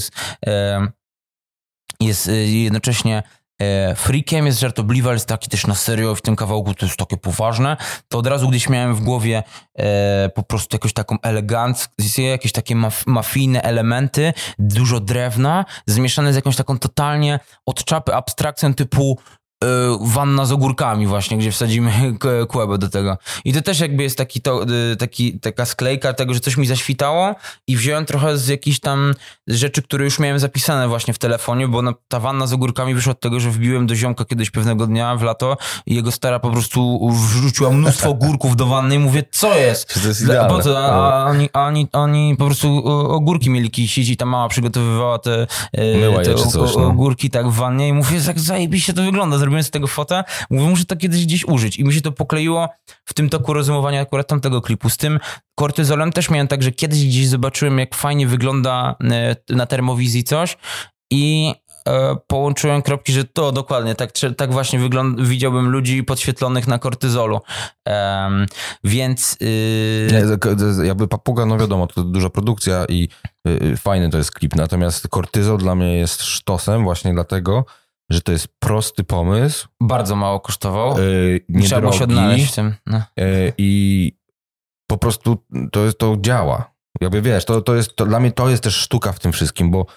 jest jednocześnie freakiem, jest żartobliwy, ale jest taki też na serio w tym kawałku to jest takie poważne, to od razu gdzieś miałem w głowie po prostu jakąś taką elegancję, jakieś takie mafijne elementy, dużo drewna, zmieszane z jakąś taką totalnie od czapy abstrakcją typu wanna z ogórkami właśnie, gdzie wsadzimy kłębę do tego. I to też jakby jest taka sklejka tego, że coś mi zaświtało i wziąłem trochę z jakichś tam rzeczy, które już miałem zapisane właśnie w telefonie, bo ta wanna z ogórkami wyszła od tego, że wbiłem do ziomka kiedyś pewnego dnia w lato i jego stara po prostu wrzuciła mnóstwo ogórków do wanny i mówię, co jest? To jest idealne. Po co? Oni po prostu ogórki mieli kisić i ta mama przygotowywała te ogórki tak w wannie i mówię, jak zajebiście to wygląda. Zrobiłem z tego fotę, mówię, muszę to kiedyś gdzieś użyć. I mi się to pokleiło w tym toku rozumowania akurat tamtego klipu. Z tym kortyzolem też miałem tak, że kiedyś gdzieś zobaczyłem, jak fajnie wygląda na termowizji coś i połączyłem kropki, że to dokładnie, tak właśnie widziałbym ludzi podświetlonych na kortyzolu. Więc... Jakby papuga, no wiadomo, to duża produkcja i fajny to jest klip. Natomiast kortyzol dla mnie jest sztosem właśnie dlatego, że to jest prosty pomysł. Bardzo mało kosztował. Trzeba było się odnaleźć w tym. No. I po prostu to działa. Jakby wiesz, dla mnie to jest też sztuka w tym wszystkim, bo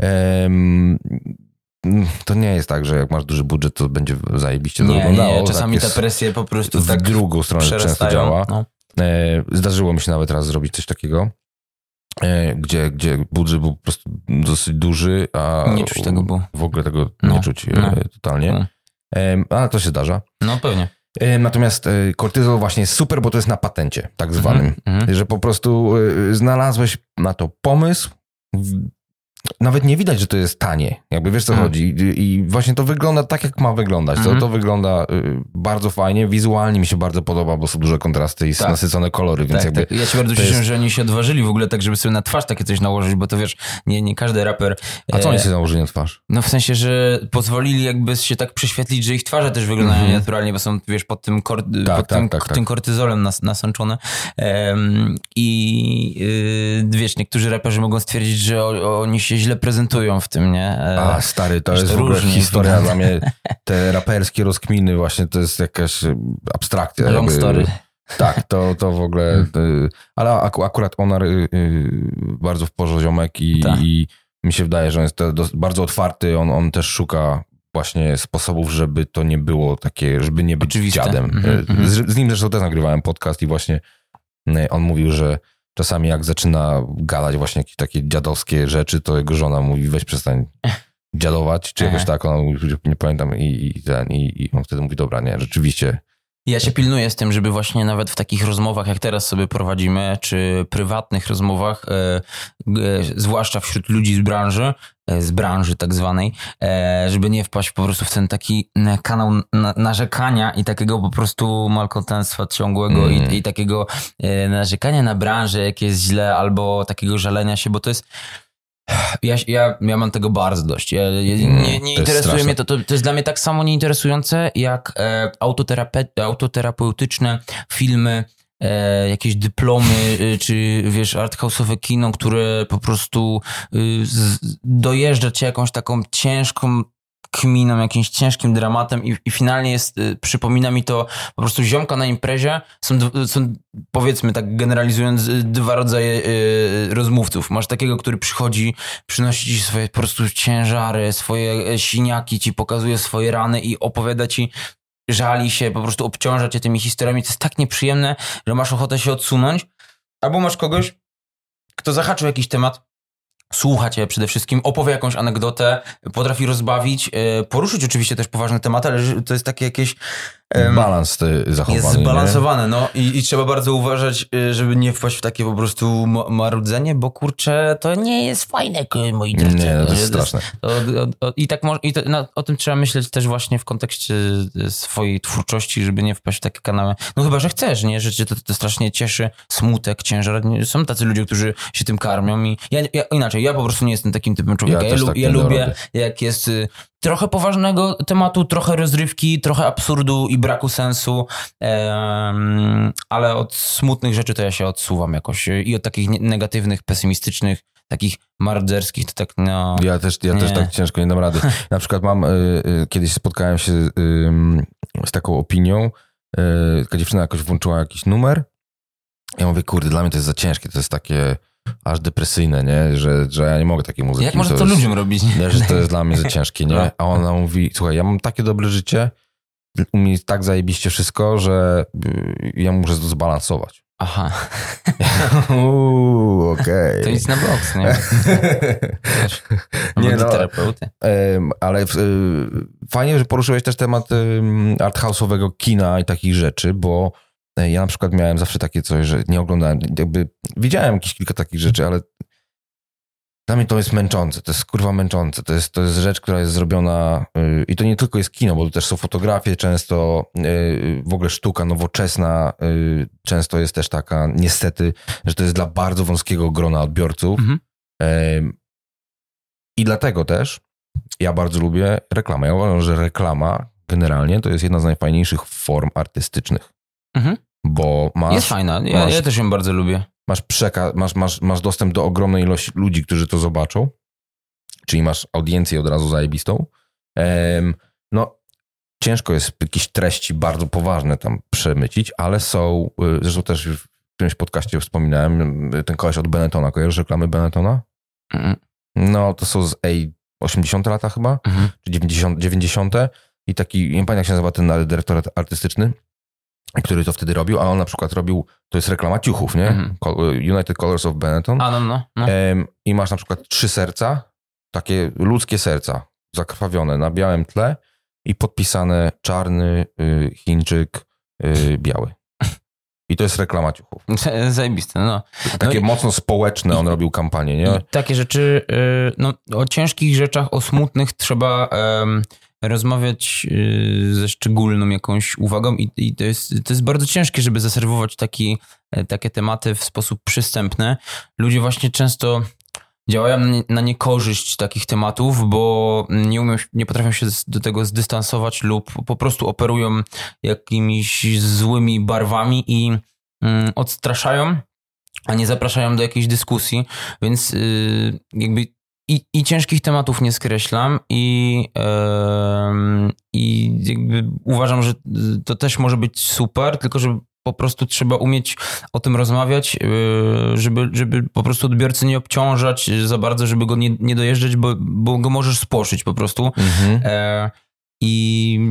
to nie jest tak, że jak masz duży budżet, to będzie zajebiście wyglądało. Nie, czasami te presje po prostu w drugą stronę często działa. No. Zdarzyło mi się nawet raz zrobić coś takiego, gdzie budżet był po prostu dosyć duży, a nie czuć tego było. W ogóle tego nie czuć totalnie. Ale to się zdarza. No pewnie. Natomiast kortyzol właśnie jest super, bo to jest na patencie tak zwanym. Że po prostu znalazłeś na to pomysł, nawet nie widać, że to jest tanie. Jakby wiesz, co chodzi. I właśnie to wygląda tak, jak ma wyglądać. To wygląda bardzo fajnie. Wizualnie mi się bardzo podoba, bo są duże kontrasty i nasycone kolory. Więc jakby Ja ci bardzo cieszę, że oni się odważyli w ogóle tak, żeby sobie na twarz takie coś nałożyć, bo to wiesz, nie każdy raper... A co oni sobie nałożyli na twarz? No w sensie, że pozwolili jakby się tak prześwietlić, że ich twarze też wyglądają naturalnie, bo są, wiesz, pod tym tym kortyzolem nasączone. Wiesz, niektórzy raperzy mogą stwierdzić, że oni się źle prezentują w tym, nie? A stary, to jest w ogóle historia dla mnie, te raperskie rozkminy właśnie, to jest jakaś abstrakcja. Long story. Tak, to w ogóle, ale akurat Onar bardzo w porządku ziomek i mi się wydaje, że on jest bardzo otwarty, on też szuka właśnie sposobów, żeby to nie było takie, żeby nie być oczywiste. Dziadem. Z nim zresztą też nagrywałem podcast i właśnie on mówił, że czasami jak zaczyna gadać właśnie jakieś takie dziadowskie rzeczy, to jego żona mówi, weź przestań dziadować, czy jakoś tak, ona mówi, nie pamiętam i on wtedy mówi, dobra, nie, rzeczywiście Ja się pilnuję z tym, żeby właśnie nawet w takich rozmowach, jak teraz sobie prowadzimy, czy prywatnych rozmowach, zwłaszcza wśród ludzi z branży tak zwanej, żeby nie wpaść po prostu w ten taki kanał narzekania i takiego po prostu malkontentstwa ciągłego i takiego narzekania na branżę, jak jest źle, albo takiego żalenia się, bo to jest... Ja mam tego bardzo dość. Nie interesuje mnie to. To jest dla mnie tak samo nieinteresujące jak autoterapeutyczne filmy, jakieś dyplomy, czy wiesz, arthouse'owe kino, które po prostu dojeżdża cię jakąś taką ciężką kminą, jakimś ciężkim dramatem i finalnie jest, przypomina mi to po prostu ziomka na imprezie. Są powiedzmy tak generalizując dwa rodzaje rozmówców. Masz takiego, który przynosi ci swoje po prostu ciężary, swoje siniaki, ci pokazuje swoje rany i opowiada ci, żali się, po prostu obciąża cię tymi historiami. To jest tak nieprzyjemne, że masz ochotę się odsunąć. Albo masz kogoś, kto zahaczył jakiś temat, słucha cię przede wszystkim, opowie jakąś anegdotę, potrafi rozbawić, poruszyć oczywiście też poważne tematy, ale to jest takie jakieś... balans zachowany. Jest zbalansowane, no i trzeba bardzo uważać, żeby nie wpaść w takie po prostu marudzenie, bo kurczę, to nie jest fajne, moi drodzy. Nie, to jest straszne. O tym trzeba myśleć też właśnie w kontekście swojej twórczości, żeby nie wpaść w takie kanały. No chyba, że chcesz, nie? Że cię to strasznie cieszy, smutek, ciężar. Są tacy ludzie, którzy się tym karmią i ja po prostu nie jestem takim typem człowieka. Ja lubię, jak jest trochę poważnego tematu, trochę rozrywki, trochę absurdu i braku sensu, ale od smutnych rzeczy to ja się odsuwam jakoś i od takich negatywnych, pesymistycznych, takich marderskich, to tak no... Ja też tak ciężko nie dam rady. Na przykład kiedyś spotkałem się z taką opinią, taka dziewczyna jakoś włączyła jakiś numer. Ja mówię, kurde, dla mnie to jest za ciężkie, to jest takie aż depresyjne, nie? Że ja nie mogę takiej muzyki. Jak można to ludziom robić? Nie, że to jest dla mnie za ciężkie, nie? A ona mówi, słuchaj, ja mam takie dobre życie, u mnie jest tak zajebiście wszystko, że ja muszę to zbalansować. Aha. Okej. To nic na boks, nie? Nie no, terapeuty. Ale fajnie, że poruszyłeś też temat arthouse'owego kina i takich rzeczy, bo ja na przykład miałem zawsze takie coś, że nie oglądałem, widziałem jakieś kilka takich rzeczy, ale dla mnie to jest męczące, to jest kurwa męczące, to jest rzecz, która jest zrobiona i to nie tylko jest kino, bo to też są fotografie często, w ogóle sztuka nowoczesna często jest też taka, niestety, że to jest dla bardzo wąskiego grona odbiorców i dlatego też ja bardzo lubię reklamę. Ja uważam, że reklama generalnie to jest jedna z najfajniejszych form artystycznych. Bo jest fajna, ja też ją bardzo lubię. Masz dostęp do ogromnej ilości ludzi, którzy to zobaczą, czyli masz audiencję od razu zajebistą. No, ciężko jest jakieś treści bardzo poważne tam przemycić, ale są, zresztą też w którymś podcaście wspominałem, ten koleś od Benettona, kojarzysz reklamy Benettona? No, to są z 80 lata chyba, czy 90 i taki, nie pamiętam jak się nazywa ten dyrektor artystyczny, który to wtedy robił, a on na przykład robił, to jest reklama ciuchów, nie? United Colors of Benetton. No. I masz na przykład 3 serca, takie ludzkie serca, zakrwawione na białym tle i podpisane czarny, Chińczyk, biały. I to jest reklama ciuchów. Zajebiste, no. Takie mocno społeczne on robił kampanie, nie? Takie rzeczy, o ciężkich rzeczach, o smutnych trzeba rozmawiać ze szczególną jakąś uwagą i to jest bardzo ciężkie, żeby zaserwować takie tematy w sposób przystępny. Ludzie właśnie często działają na niekorzyść takich tematów, bo nie potrafią się do tego zdystansować lub po prostu operują jakimiś złymi barwami i odstraszają, a nie zapraszają do jakiejś dyskusji, więc jakby i ciężkich tematów nie skreślam i jakby uważam, że to też może być super, tylko że po prostu trzeba umieć o tym rozmawiać, żeby po prostu odbiorcy nie obciążać za bardzo, żeby go nie dojeżdżać, bo go możesz spłoszyć po prostu. I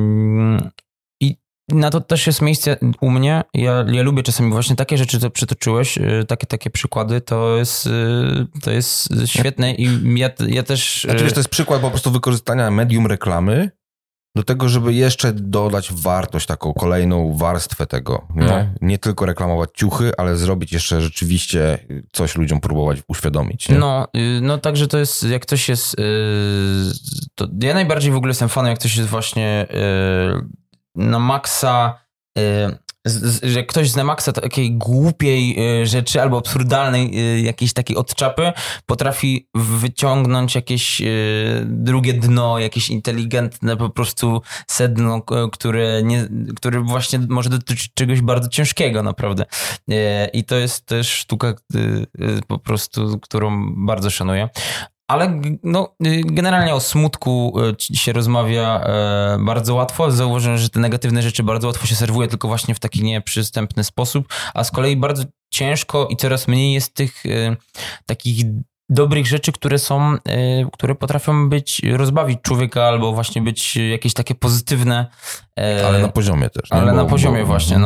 na to też jest miejsce u mnie. Ja lubię czasami właśnie takie rzeczy, co przytoczyłeś, takie przykłady, to jest świetne i ja też... Znaczy, wiesz, to jest przykład po prostu wykorzystania medium reklamy do tego, żeby jeszcze dodać wartość, taką kolejną warstwę tego. Nie tylko reklamować ciuchy, ale zrobić jeszcze rzeczywiście coś ludziom próbować uświadomić. Nie? No także to jest, jak ktoś jest... To ja najbardziej w ogóle jestem fanem, jak ktoś jest właśnie na maksa... że ktoś z maksa takiej głupiej rzeczy albo absurdalnej jakiejś takiej odczapy potrafi wyciągnąć jakieś drugie dno, jakieś inteligentne po prostu sedno, które właśnie może dotyczyć czegoś bardzo ciężkiego naprawdę. I to jest też sztuka po prostu, którą bardzo szanuję. Ale generalnie o smutku się rozmawia bardzo łatwo. Zauważyłem, że te negatywne rzeczy bardzo łatwo się serwuje, tylko właśnie w taki nieprzystępny sposób, a z kolei bardzo ciężko i coraz mniej jest tych takich dobrych rzeczy, które potrafią rozbawić człowieka albo właśnie być jakieś takie pozytywne. Ale na poziomie też. Ale na poziomie właśnie,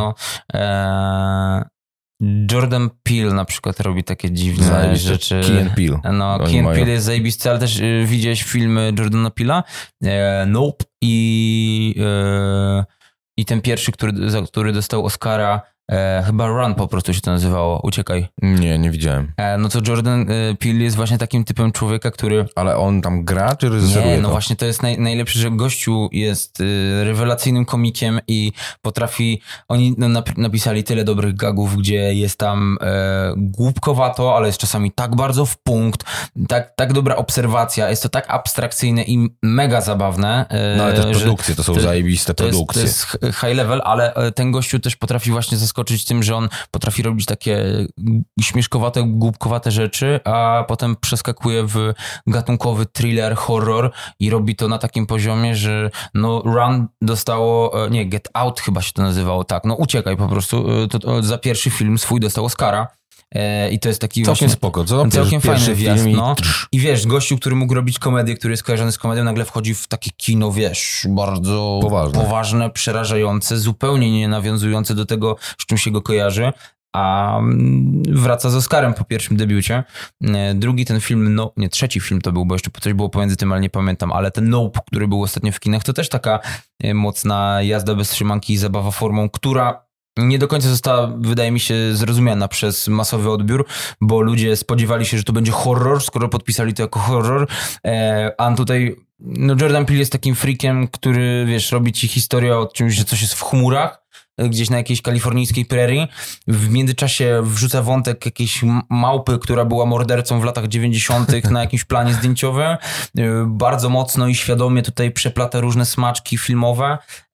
Jordan Peele na przykład robi takie dziwne rzeczy. Key and Peele. Key and Peele jest zajebisty, ale też widziałeś filmy Jordana Peele'a? Nope. I ten pierwszy, który dostał Oscara, chyba Run po prostu się to nazywało. Uciekaj. Nie widziałem. No to Jordan Peele jest właśnie takim typem człowieka, który... Ale on tam gra, czy reżyseruje? Nie, właśnie to jest najlepsze, że gościu jest rewelacyjnym komikiem i potrafi... Oni napisali tyle dobrych gagów, gdzie jest tam głupkowato, ale jest czasami tak bardzo w punkt, tak dobra obserwacja, jest to tak abstrakcyjne i mega zabawne. Ale też produkcje, to są zajebiste produkcje. To jest high level, ale ten gościu też potrafi właśnie zaskoczyć tym, że on potrafi robić takie śmieszkowate, głupkowate rzeczy, a potem przeskakuje w gatunkowy thriller, horror i robi to na takim poziomie, że Run dostało, Get Out chyba się to nazywało, tak, Uciekaj po prostu, to za pierwszy film swój dostał Oscara. I to jest taki całkiem spoko, co? Całkiem fajny wjazd, I wiesz, gościu, który mógł robić komedię, który jest kojarzony z komedią, nagle wchodzi w takie kino, wiesz, bardzo poważne, przerażające, zupełnie nie nawiązujące do tego, z czym się go kojarzy, a wraca z Oscarem po pierwszym debiucie. Drugi ten film, trzeci film to był, bo jeszcze coś było pomiędzy tym, ale nie pamiętam, ale ten Nope, który był ostatnio w kinach, to też taka mocna jazda bez trzymanki i zabawa formą, która nie do końca została, wydaje mi się, zrozumiana przez masowy odbiór, bo ludzie spodziewali się, że to będzie horror, skoro podpisali to jako horror, a tutaj Jordan Peele jest takim freakiem, który, wiesz, robi ci historię o czymś, że coś jest w chmurach, gdzieś na jakiejś kalifornijskiej prerii. W międzyczasie wrzuca wątek jakiejś małpy, która była mordercą w latach 90. na jakimś planie zdjęciowym. Bardzo mocno i świadomie tutaj przeplata różne smaczki filmowe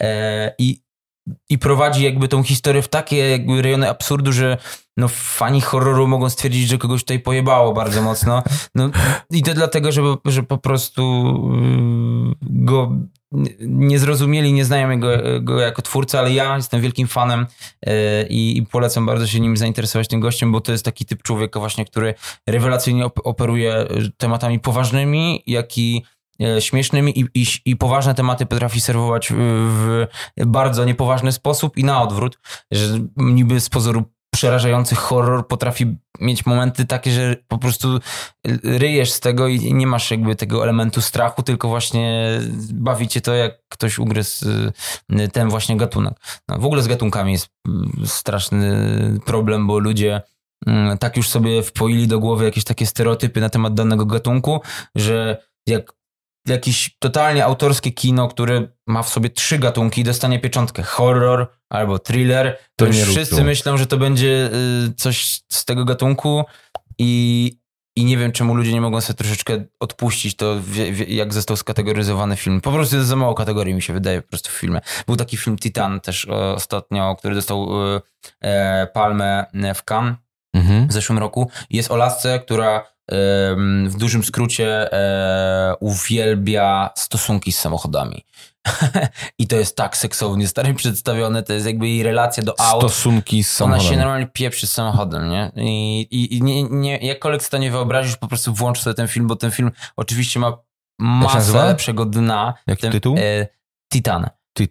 i prowadzi jakby tą historię w takie jakby rejony absurdu, że fani horroru mogą stwierdzić, że kogoś tutaj pojebało bardzo mocno. I to dlatego, że po prostu go nie zrozumieli, nie znają go jako twórcę, ale ja jestem wielkim fanem i polecam bardzo się nim zainteresować, tym gościem, bo to jest taki typ człowieka właśnie, który rewelacyjnie operuje tematami poważnymi, jak i śmiesznymi i poważne tematy potrafi serwować w bardzo niepoważny sposób i na odwrót, że niby z pozoru przerażający horror potrafi mieć momenty takie, że po prostu ryjesz z tego i nie masz jakby tego elementu strachu, tylko właśnie bawi cię to, jak ktoś ugryzł ten właśnie gatunek. W ogóle z gatunkami jest straszny problem, bo ludzie tak już sobie wpoili do głowy jakieś takie stereotypy na temat danego gatunku, że jak jakieś totalnie autorskie kino, które ma w sobie 3 gatunki, dostanie pieczątkę horror albo thriller, to już wszyscy myślą, że to będzie coś z tego gatunku i nie wiem, czemu ludzie nie mogą sobie troszeczkę odpuścić to, jak został skategoryzowany film. Po prostu jest za mało kategorii, mi się wydaje, po prostu w filmie. Był taki film Titan też ostatnio, który dostał Palmę w Cannes w zeszłym roku. Jest o lasce, która w dużym skrócie uwielbia stosunki z samochodami. I to jest tak seksownie stary przedstawione, to jest jakby jej relacja do aut. Stosunki z samochodem. Ona się normalnie pieprzy z samochodem, nie? I nie, jakkolwiek sobie nie wyobrazisz, po prostu włącz sobie ten film, bo ten film oczywiście ma masę lepszego dna. Jaki tytuł? Titan.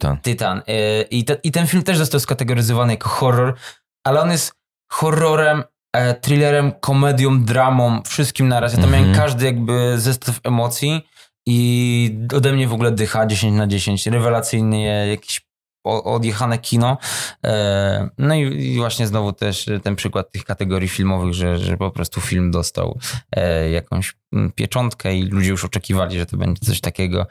I ten film też został skategoryzowany jako horror, ale on jest horrorem, thrillerem, komedią, dramą, wszystkim naraz. Ja tam miałem każdy jakby zestaw emocji I ode mnie w ogóle dycha 10/10. Rewelacyjnie jakieś odjechane kino. No i właśnie znowu też ten przykład tych kategorii filmowych, że po prostu film dostał jakąś pieczątkę i ludzie już oczekiwali, że to będzie coś takiego.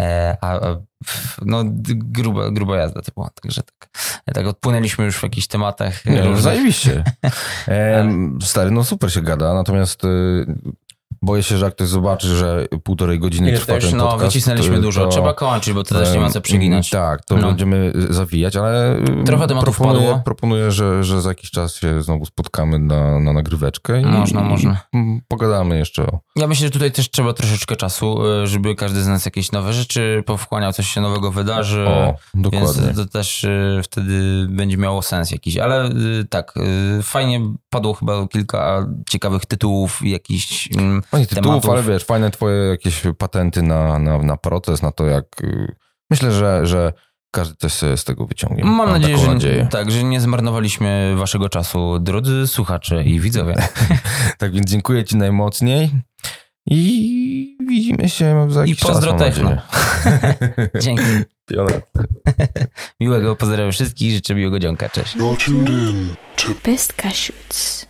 No gruba jazda to była. Także tak odpłynęliśmy już w jakichś tematach. No, zajebiście. Stary, no super się gada, natomiast boję się, że jak ktoś zobaczy, że 1,5 godziny trwa ten podcast... wycisnęliśmy dużo. Trzeba kończyć, bo to też nie ma co przeginać. Tak, to będziemy zawijać, ale trochę tematów padło. Proponuję, że za jakiś czas się znowu spotkamy na nagryweczkę i można. Pogadamy jeszcze o... Ja myślę, że tutaj też trzeba troszeczkę czasu, żeby każdy z nas jakieś nowe rzeczy powchłaniał, coś się nowego wydarzy. Dokładnie. Więc to też wtedy będzie miało sens jakiś. Ale tak, fajnie padło chyba kilka ciekawych tytułów i jakichś tytułów, ale wiesz, fajne twoje jakieś patenty na proces, na to jak... Myślę, że każdy coś z tego wyciągnie. Mam nadzieję, że nie zmarnowaliśmy waszego czasu, drodzy słuchacze i widzowie. Tak więc dziękuję ci najmocniej i widzimy się za jakiś czas. I pozdro techno. Dzięki. Miłego, pozdrawiam wszystkich, życzę miłego dzionka, cześć. Best Cashews.